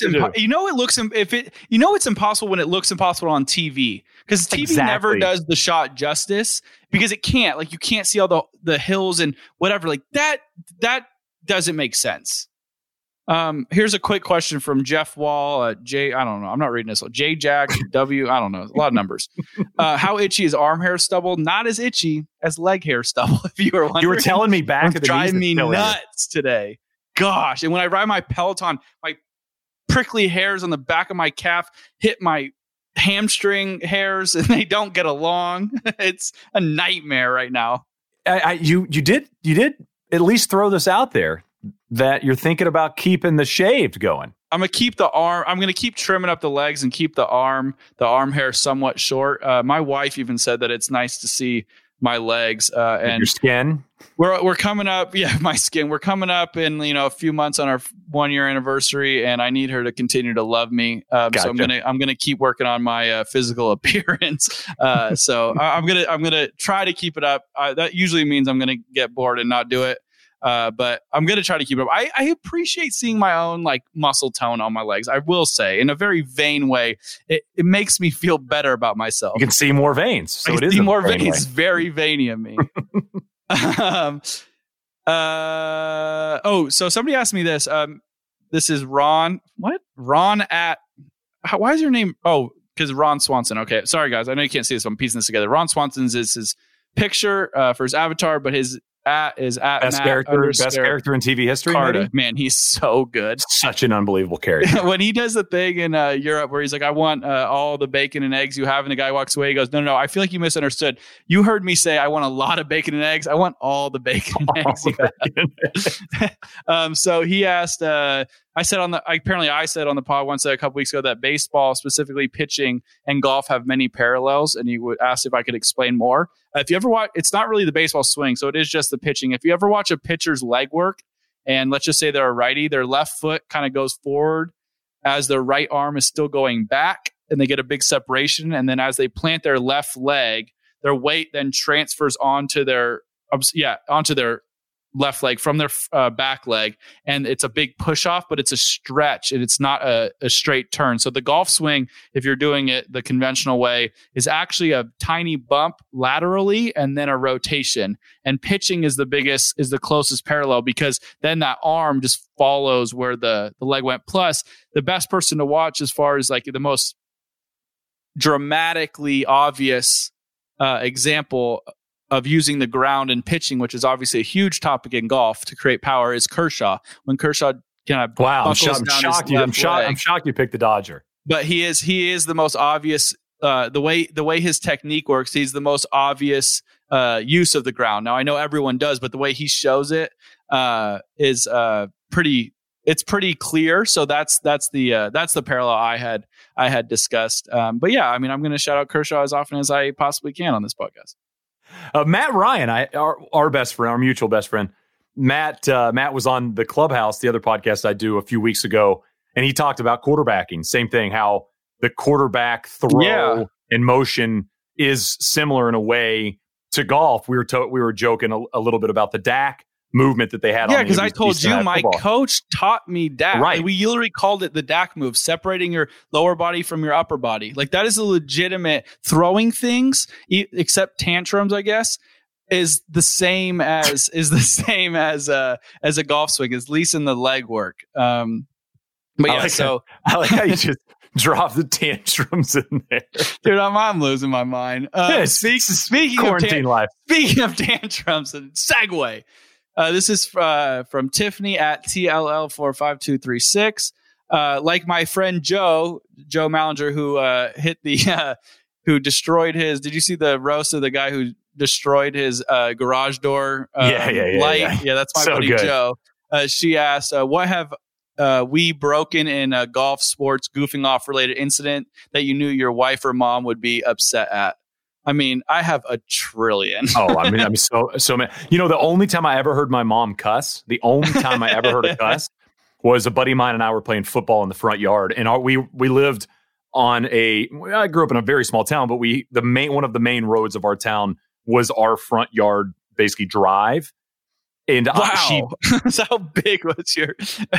B: it's impossible when it looks impossible on TV, because TV never does the shot justice, because it can't. Like, you can't see all the hills and whatever. Like that doesn't make sense. Here's a quick question from Jeff Wall. I don't know. I'm not reading this. J Jack W. I don't know. A lot of numbers. How itchy is arm hair stubble? Not as itchy as leg hair stubble. If you were wondering.
A: You were telling me back at the
B: driving me nuts today. Gosh. And when I ride my Peloton, my prickly hairs on the back of my calf hit my hamstring hairs, and they don't get along. It's a nightmare right now.
A: You did at least throw this out there, that you're thinking about keeping the shaved going.
B: I'm going to keep the arm. I'm going to keep trimming up the legs and keep the arm hair somewhat short. My wife even said that it's nice to see my legs and
A: your skin.
B: We're coming up. Yeah, my skin. We're coming up in a few months on our 1-year anniversary, and I need her to continue to love me. Gotcha. So I'm gonna keep working on my physical appearance. So I'm gonna try to keep it up. That usually means I'm gonna get bored and not do it. But I'm going to try to keep it up. I appreciate seeing my own like muscle tone on my legs. I will say, in a very vain way, it makes me feel better about myself.
A: You can see more veins. So
B: I can see more veins. It's very veiny of me. So somebody asked me this. This is Ron. What? Ron at... why is your name... Oh, because Ron Swanson. Okay. Sorry, guys. I know you can't see this. I'm piecing this together. Ron Swanson's is his picture for his avatar, but his is at
A: best
B: Matt
A: character in TV history.
B: Carta.
A: Maybe?
B: Man, he's so good.
A: Such an unbelievable character.
B: When he does the thing in Europe where he's like, I want all the bacon and eggs you have, and the guy walks away, he goes, no, I feel like you misunderstood. You heard me say I want a lot of bacon and eggs. I want all the bacon and eggs you have. So he asked, I said on the pod once a couple weeks ago that baseball, specifically pitching and golf, have many parallels, and he would ask if I could explain more. If you ever watch, it's not really the baseball swing, so it is just the pitching. If you ever watch a pitcher's leg work, and let's just say they're a righty, their left foot kind of goes forward as their right arm is still going back, and they get a big separation. And then as they plant their left leg, their weight then transfers onto their left leg from their back leg, and it's a big push off, but it's a stretch and it's not a straight turn. So the golf swing, if you're doing it the conventional way, is actually a tiny bump laterally and then a rotation. And pitching is the closest parallel, because then that arm just follows where the leg went. Plus, the best person to watch as far as like the most dramatically obvious example of using the ground and pitching, which is obviously a huge topic in golf to create power, is Kershaw. When Kershaw kind of
A: I'm shocked you picked the Dodger.
B: But he is the most obvious. The way his technique works, he's the most obvious use of the ground. Now I know everyone does, but the way he shows it is pretty. It's pretty clear. So that's the parallel I had discussed. But yeah, I mean, I'm going to shout out Kershaw as often as I possibly can on this podcast.
A: Matt Ryan, our best friend, our mutual best friend, Matt was on the Clubhouse, the other podcast I do, a few weeks ago, and he talked about quarterbacking. Same thing, how the quarterback throw and motion is similar in a way to golf. We were joking a little bit about the Dak movement that they had.
B: Yeah, because I told you my coach taught me Dak.
A: Right.
B: We literally called it the Dak move, separating your lower body from your upper body. Like that is a legitimate throwing things, except tantrums, I guess, is the same as a golf swing, at least in the leg work. But yeah,
A: I like how you just drop the tantrums in there.
B: Dude, I'm losing my mind. Speaking
A: quarantine life.
B: Speaking of tantrums, and segue. This is from Tiffany at TLL45236. Like my friend Joe Mallinger, who destroyed his. Did you see the roast of the guy who destroyed his garage door light? Yeah, that's my buddy Joe. She asked, "What have we broken in a golf sports goofing off related incident that you knew your wife or mom would be upset at?" I mean, I have a trillion.
A: I'm so mad. You know, the only time I ever heard my mom cuss, the only time I ever heard her cuss was a buddy of mine and I were playing football in the front yard. And we lived on I grew up in a very small town, but one of the main roads of our town was our front yard, basically drive. And
B: wow. So how big was your?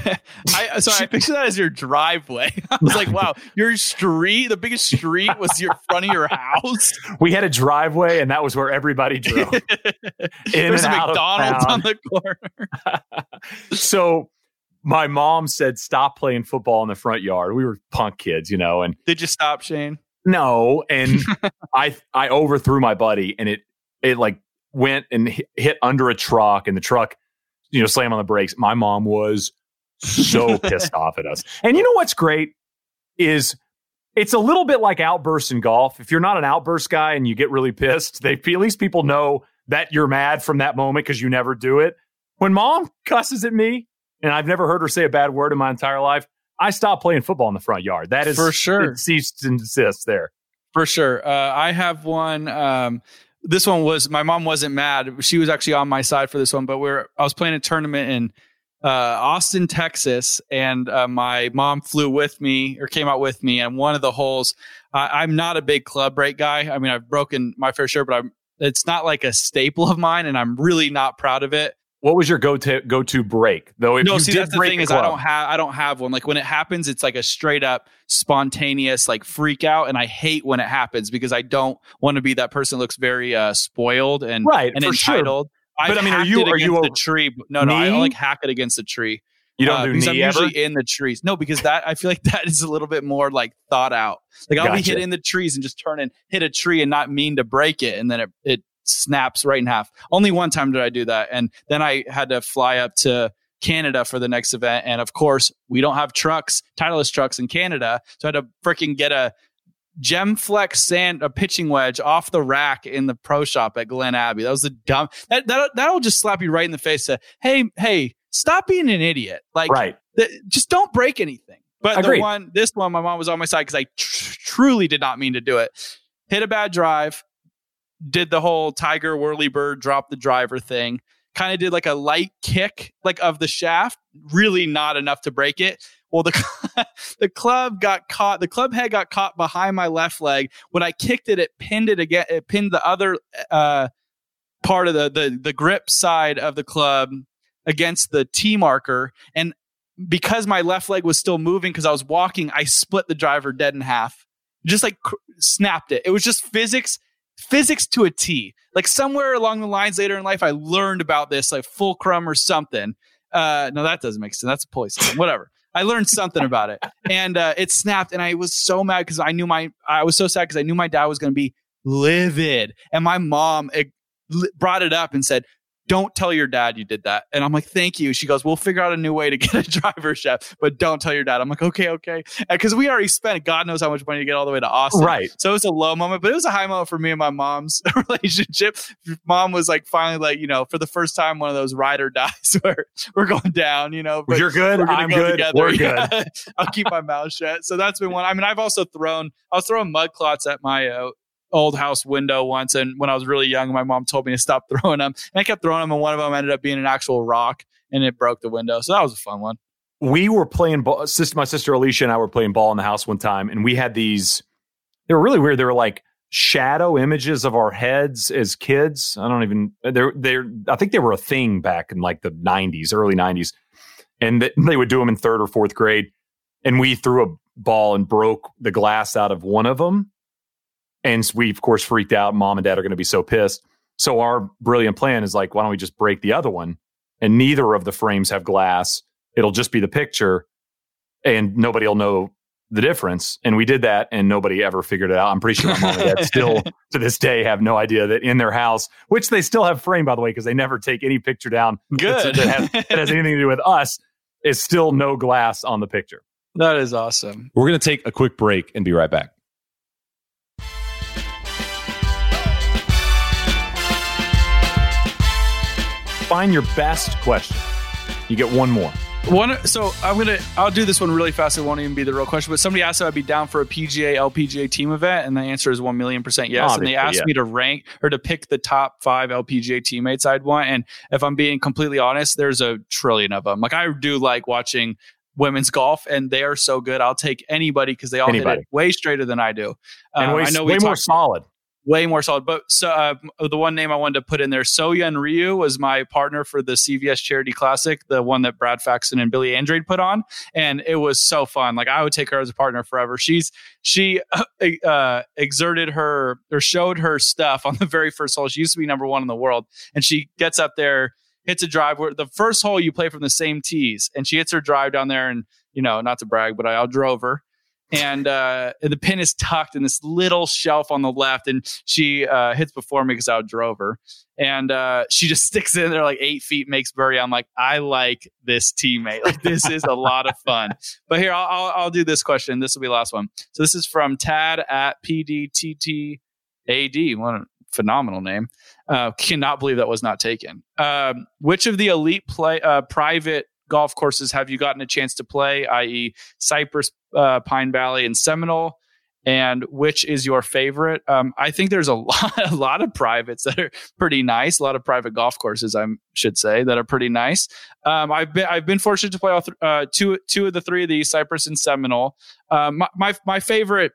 B: I picture that as your driveway. I was like, wow, your street, the biggest street was your front of your house.
A: We had a driveway, and that was where everybody drove.
B: There's a McDonald's on the corner.
A: So my mom said, "Stop playing football in the front yard." We were punk kids, you know. And
B: did you stop, Shane?
A: No, and I overthrew my buddy, and it like went and hit under a truck, and the truck, you know, slammed on the brakes. My mom was so pissed off at us. And you know what's great is it's a little bit like outbursts in golf. If you're not an outburst guy and you get really pissed, at least people know that you're mad from that moment because you never do it. When mom cusses at me, and I've never heard her say a bad word in my entire life, I stopped playing football in the front yard. That is
B: for sure.
A: It ceased and desists there.
B: For sure. I have one. This one was, my mom wasn't mad. She was actually on my side for this one, but I was playing a tournament in Austin, Texas, and my mom flew with me or came out with me. And one of the holes, I'm not a big club break guy. I mean, I've broken my fair share, but it's not like a staple of mine, and I'm really not proud of it.
A: What was your go-to break though?
B: That's the thing is I don't have one. Like when it happens, it's like a straight up spontaneous like freak out, and I hate when it happens because I don't want to be that person that looks very spoiled and entitled.
A: Sure. But I mean, are you
B: the tree? No, I like hack it against the tree.
A: You don't do knee
B: I'm
A: ever?
B: Usually in the trees. No, because I feel like that is a little bit more like thought out. Like I'll be hitting the trees and just turn and hit a tree and not mean to break it, and then it snaps right in half. Only one time did I do that. And then I had to fly up to Canada for the next event. And of course, we don't have Titleist trucks in Canada. So I had to freaking get a Gemflex a pitching wedge off the rack in the pro shop at Glen Abbey. That was the dumb. That'll just slap you right in the face. Hey, stop being an idiot. Like,
A: right.
B: Just don't break anything. But
A: Agreed.
B: this one, my mom was on my side because I truly did not mean to do it. Hit a bad drive. Did the whole Tiger whirly bird, drop the driver thing. Kind of did like a light kick, like of the shaft. Really not enough to break it. Well, the club got caught. The club head got caught behind my left leg. When I kicked it, it pinned it again. It pinned the other part of the grip side of the club against the T marker. And because my left leg was still moving because I was walking, I split the driver dead in half. Just like snapped it. It was just physics to a T. Like somewhere along the lines later in life, I learned about this, like fulcrum or something. No, that doesn't make sense. That's a pulley system. Whatever. I learned something about it, and it snapped. And I was so mad because I was so sad because I knew my dad was going to be livid. And my mom brought it up and said, "Don't tell your dad you did that." And I'm like, "Thank you." She goes, "We'll figure out a new way to get a driver shaft, but don't tell your dad." I'm like, okay. Because we already spent God knows how much money to get all the way to Austin.
A: Right.
B: So it was a low moment, but it was a high moment for me and my mom's relationship. Mom was like, finally, like, for the first time, one of those ride or dies where we're going down, but
A: you're good. I'm good. Together. We're good.
B: I'll keep my mouth shut. So that's been one. I mean, I was throwing mud clots at my old house window once, and when I was really young, my mom told me to stop throwing them, and I kept throwing them, and one of them ended up being an actual rock, and it broke the window. So that was a fun one.
A: We were playing ball. My sister Alicia and I were playing ball in the house one time, and we had these. They were really weird. They were like shadow images of our heads as kids. I think they were a thing back in like the 90s, early 90s, and they would do them in 3rd or 4th grade. And we threw a ball and broke the glass out of one of them. And we, of course, freaked out. Mom and dad are going to be so pissed. So our brilliant plan is like, why don't we just break the other one? And neither of the frames have glass. It'll just be the picture and nobody will know the difference. And we did that and nobody ever figured it out. I'm pretty sure my mom and dad still to this day have no idea that in their house, which they still have framed, by the way, because they never take any picture down.
B: Good.
A: That has anything to do with us, is still no glass on the picture.
B: That is awesome.
C: We're going to take a quick break and be right back.
A: Find your best question. You get one more.
B: So I'll do this one really fast. It won't even be the real question, but somebody asked if I'd be down for a PGA, LPGA team event. And the answer is 1,000,000% yes.
A: Obviously,
B: and they asked me to rank or to pick the top 5 LPGA teammates I'd want. And if I'm being completely honest, there's a trillion of them. Like I do like watching women's golf and they are so good. I'll take anybody because they all hit it way straighter than I do.
A: And way more solid.
B: Way more solid. But the one name I wanted to put in there, Soyeon Ryu was my partner for the CVS Charity Classic, the one that Brad Faxon and Billy Andrade put on. And it was so fun. Like I would take her as a partner forever. She exerted her or showed her stuff on the very first hole. She used to be number 1 in the world. And she gets up there, hits a drive where the first hole you play from the same tees. And she hits her drive down there and, not to brag, but I outdrove her. And the pin is tucked in this little shelf on the left, and she hits before me because I outdrove her. And she just sticks in there like 8 feet, makes birdie. I'm like, I like this teammate. Like this is a lot of fun. But here, I'll do this question. This will be the last one. So this is from Tad at PDTTAD. What a phenomenal name. Cannot believe that was not taken. Which of the elite private golf courses have you gotten a chance to play, i.e. Cypress, Pine Valley, and Seminole? And which is your favorite? I think there's a lot of privates that are pretty nice. A lot of private golf courses, I should say, that are pretty nice. I've been fortunate to play all two of the 3 of these, Cypress and Seminole. My favorite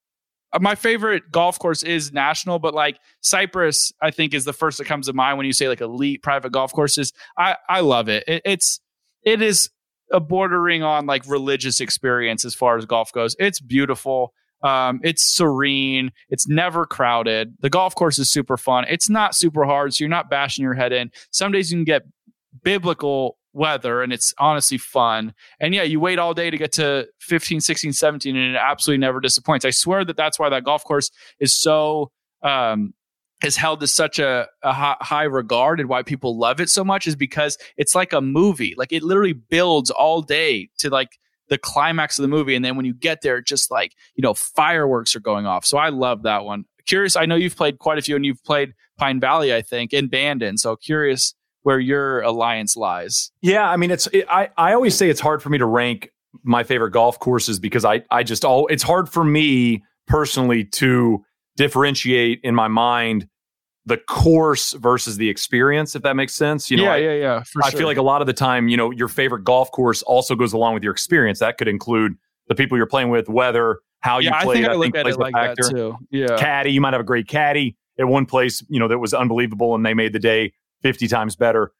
B: golf course is National, but like Cypress, I think is the first that comes to mind when you say like elite private golf courses. I love it. It is a bordering on like religious experience as far as golf goes. It's beautiful. It's serene. It's never crowded. The golf course is super fun. It's not super hard, so you're not bashing your head in. Some days you can get biblical weather and it's honestly fun. And yeah, you wait all day to get to 15, 16, 17 and it absolutely never disappoints. I swear that's why that golf course is so is held to such a high regard and why people love it so much is because it's like a movie. Like it literally builds all day to like the climax of the movie. And then when you get there, just like, fireworks are going off. So I love that one. Curious. I know you've played quite a few and you've played Pine Valley, I think, and Bandon. So curious where your alliance lies.
A: Yeah. I mean, I always say it's hard for me to rank my favorite golf courses because it's hard for me personally to differentiate in my mind the course versus the experience, if that makes sense.
B: Yeah.
A: I feel like a lot of the time, your favorite golf course also goes along with your experience. That could include the people you're playing with, weather, how you played.
B: I look at it like that too. Yeah.
A: Caddy, you might have a great caddy at one place, that was unbelievable and they made the day 50 times better.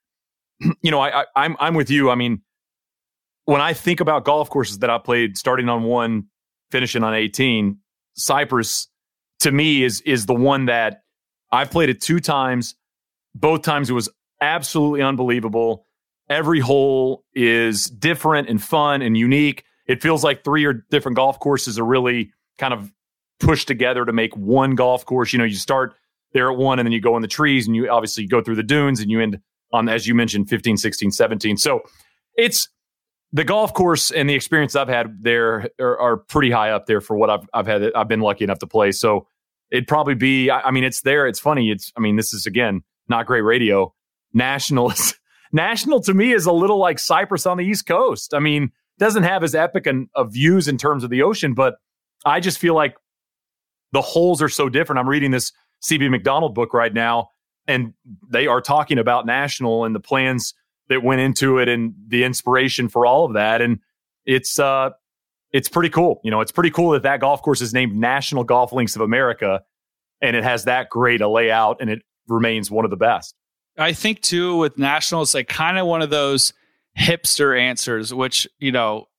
A: I'm with you. I mean, when I think about golf courses that I played starting on 1, finishing on 18, Cypress to me is the one that I've played it 2 times. Both times it was absolutely unbelievable. Every hole is different and fun and unique. It feels like 3 different golf courses are really kind of pushed together to make one golf course. You start there at 1 and then you go in the trees and you obviously go through the dunes and you end on, as you mentioned, 15, 16, 17. So it's the golf course and the experience I've had there are pretty high up there for what I've been lucky enough to play. So it'd probably be, it's there. It's funny. This is, again, not great radio. National to me is a little like Cypress on the East Coast. Doesn't have as epic of views in terms of the ocean, but I just feel like the holes are so different. I'm reading this CB McDonald book right now, and they are talking about National and the plans that went into it and the inspiration for all of that. And it's pretty cool. It's pretty cool that golf course is named National Golf Links of America, and it has that great a layout, and it remains one of the best.
B: I think too with National, it's like kind of one of those hipster answers, which, in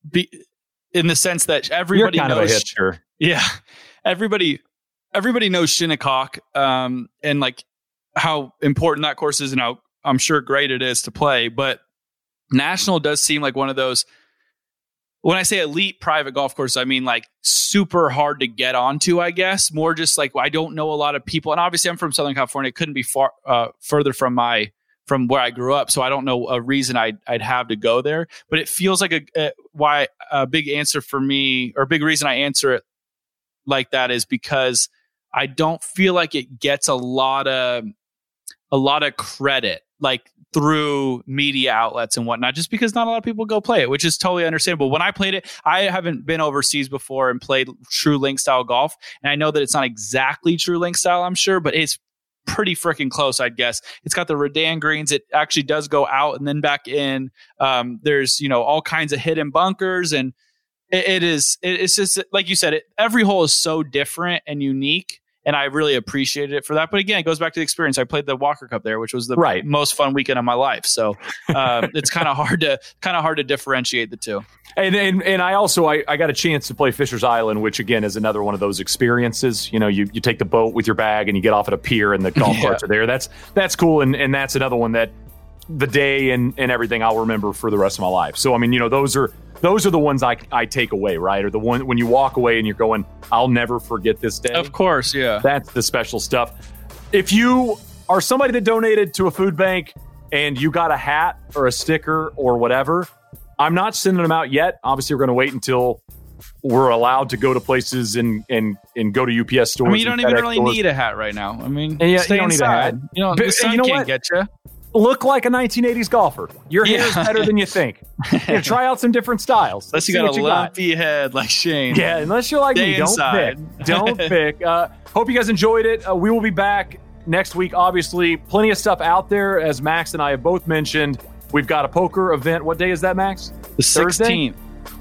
B: the sense that everybody
A: You're kind
B: knows.
A: Of a hipster.
B: Yeah. Everybody knows Shinnecock, and like how important that course is and how I'm sure great it is to play. But National does seem like one of those, when I say elite private golf course, I mean like super hard to get onto, I guess. More just like, I don't know a lot of people. And obviously I'm from Southern California. It couldn't be far further from where I grew up. So I don't know a reason I'd have to go there. But it feels like a big answer for me, or a big reason I answer it like that is because I don't feel like it gets a lot of credit, like through media outlets and whatnot, just because not a lot of people go play it, which is totally understandable. When I played it, I haven't been overseas before and played true link style golf. And I know that it's not exactly true link style, I'm sure, but it's pretty freaking close, I'd guess. It's got the Redan greens. It actually does go out and then back in. There's, all kinds of hidden bunkers, and it's just like you said, every hole is so different and unique. And I really appreciated it for that. But again, it goes back to the experience. I played the Walker Cup there, which was the most fun weekend of my life. So it's kind of hard to differentiate the two.
A: And I also I got a chance to play Fisher's Island, which again is another one of those experiences. You take the boat with your bag and you get off at a pier and the golf carts are there. That's cool. And that's another one that the day and everything I'll remember for the rest of my life. So those are the ones I take away, right? Or the one when you walk away and you're going, I'll never forget this day.
B: Of course, yeah.
A: That's the special stuff. If you are somebody that donated to a food bank and you got a hat or a sticker or whatever, I'm not sending them out yet. Obviously, we're going to wait until we're allowed to go to places and go to UPS stores.
B: You don't even really need a hat right now. Stay
A: you don't
B: inside.
A: Need a hat.
B: The sun can't get you.
A: Look like a 1980s golfer. Your hair is better than you think. Try out some different styles.
B: Unless you got a lumpy head like Shane.
A: Yeah, unless you're like me. Don't pick. Hope you guys enjoyed it. We will be back next week, obviously. Plenty of stuff out there, as Max and I have both mentioned. We've got a poker event. What day is that, Max?
B: The 16th.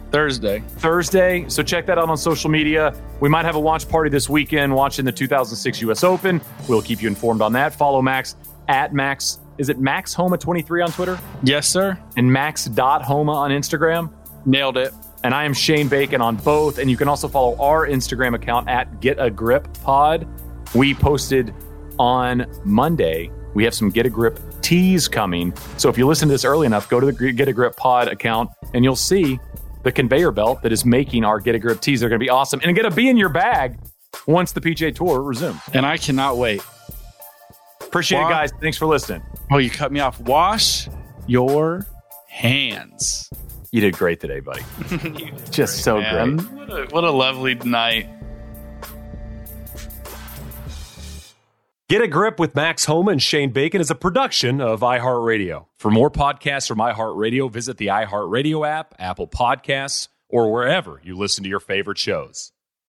B: Thursday. So check that out on social media. We might have a watch party this weekend watching the 2006 US Open. We'll keep you informed on that. Follow Max at Max. Is it Max Homa 23 on Twitter? Yes, sir.
A: And Max.Homa on Instagram?
B: Nailed it.
A: And I am Shane Bacon on both. And you can also follow our Instagram account at Get a Grip Pod. We posted on Monday. We have some Get a Grip tees coming. So if you listen to this early enough, go to the Get a Grip Pod account and you'll see the conveyor belt that is making our Get a Grip tees. They're going to be awesome and going to be in your bag once the PGA Tour resumes.
B: And I cannot wait.
A: Appreciate it, guys. Thanks for listening.
B: Oh, you cut me off. Wash your hands.
A: You did great today, buddy. Just so
B: Man,
A: great.
B: What a lovely night.
C: Get a Grip with Max Homa and Shane Bacon is a production of iHeartRadio. For more podcasts from iHeartRadio, visit the iHeartRadio app, Apple Podcasts, or wherever you listen to your favorite shows.